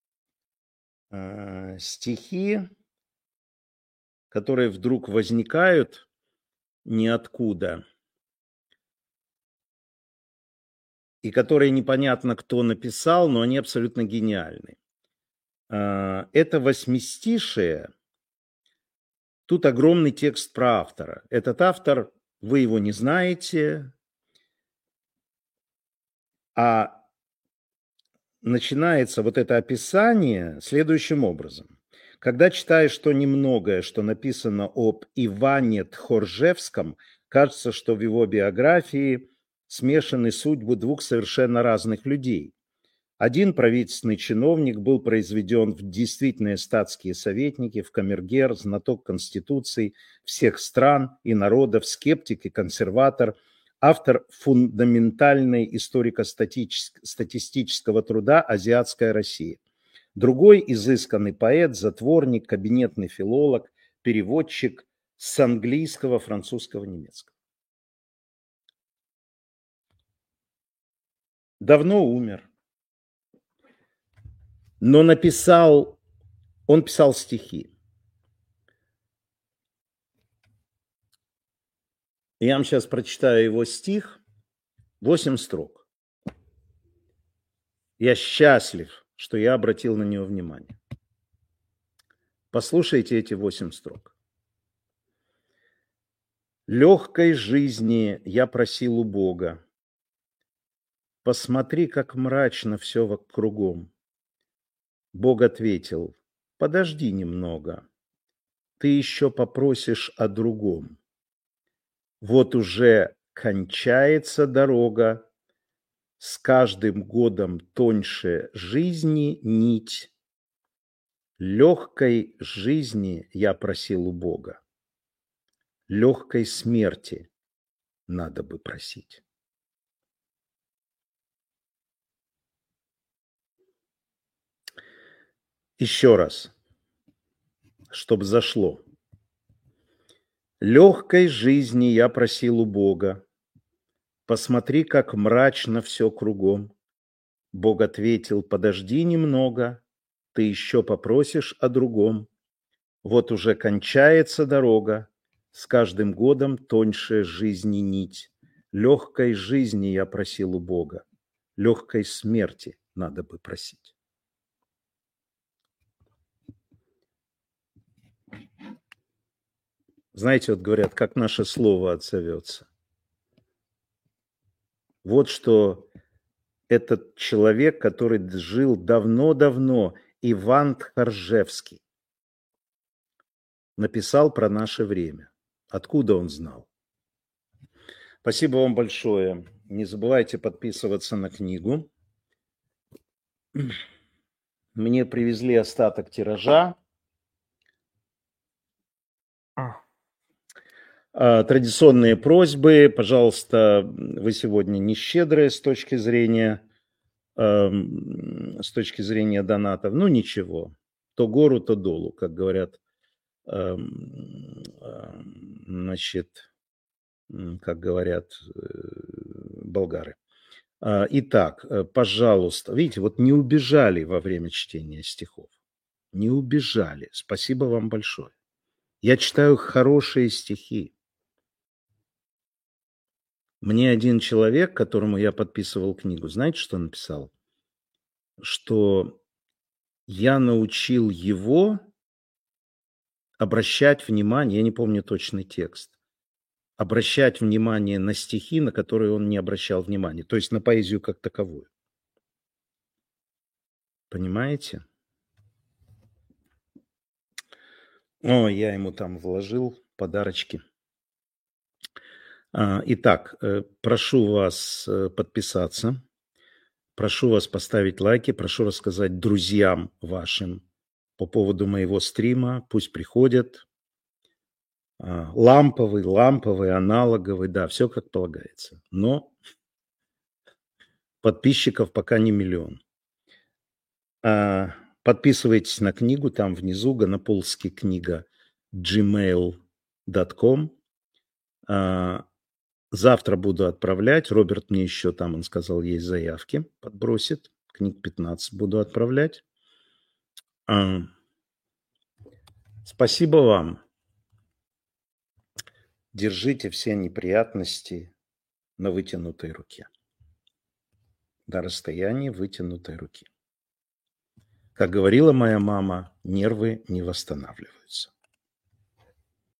э, стихи, которые вдруг возникают ниоткуда, и которые непонятно кто написал, но они абсолютно гениальны. Это восьмистишие. Тут огромный текст про автора. Этот автор, вы его не знаете, а начинается вот это описание следующим образом. Когда читаешь то немногое, что написано об Иване Тхоржевском, кажется, что в его биографии смешаны судьбы двух совершенно разных людей. Один правительственный чиновник был произведен в действительные статские советники, в камергер, знаток конституций всех стран и народов, скептик и консерватор, автор фундаментальной историко-статистического труда «Азиатская Россия». Другой изысканный поэт, затворник, кабинетный филолог, переводчик с английского, французского, немецкого. Давно умер. Но написал, он писал стихи. Я вам сейчас прочитаю его стих, восемь строк. Я счастлив, что я обратил на него внимание. Послушайте эти восемь строк. Легкой жизни я просил у Бога. Посмотри, как мрачно все кругом. Бог ответил: подожди немного, ты еще попросишь о другом. Вот уже кончается дорога, с каждым годом тоньше жизни нить. Легкой жизни я просил у Бога, легкой смерти надо бы просить. Еще раз, чтоб зашло. Легкой жизни я просил у Бога. Посмотри, как мрачно все кругом. Бог ответил: подожди немного, ты еще попросишь о другом. Вот уже кончается дорога, с каждым годом тоньше жизни нить. Легкой жизни я просил у Бога, легкой смерти надо бы просить. Знаете, вот говорят, как наше слово отзовется. Вот что этот человек, который жил давно-давно, Иван Тхаржевский, написал про наше время. Откуда он знал? Спасибо вам большое. Не забывайте подписываться на книгу. Мне привезли остаток тиража. Традиционные просьбы. Пожалуйста, вы сегодня не щедрые с точки зрения, э, с точки зрения донатов. Ну, ничего. То гору, то долу, как говорят, э, э, значит, как говорят э, болгары. Итак, пожалуйста, видите, вот не убежали во время чтения стихов. Не убежали. Спасибо вам большое. Я читаю хорошие стихи. Мне один человек, которому я подписывал книгу, знаете, что написал? Что я научил его обращать внимание, я не помню точный текст, обращать внимание на стихи, на которые он не обращал внимания, то есть на поэзию как таковую. Понимаете? О, я ему там вложил подарочки. Итак, прошу вас подписаться, прошу вас поставить лайки, прошу рассказать друзьям вашим по поводу моего стрима, пусть приходят. Ламповый, ламповый, аналоговый, да, все как полагается. Но подписчиков пока не миллион. Подписывайтесь на книгу, там внизу, Гонополский книга, джимейл точка ком. Завтра буду отправлять. Роберт мне еще там, он сказал, есть заявки, подбросит. Книг пятнадцать буду отправлять. Спасибо вам. Держите все неприятности на вытянутой руке. До расстояния вытянутой руки. Как говорила моя мама, нервы не восстанавливаются.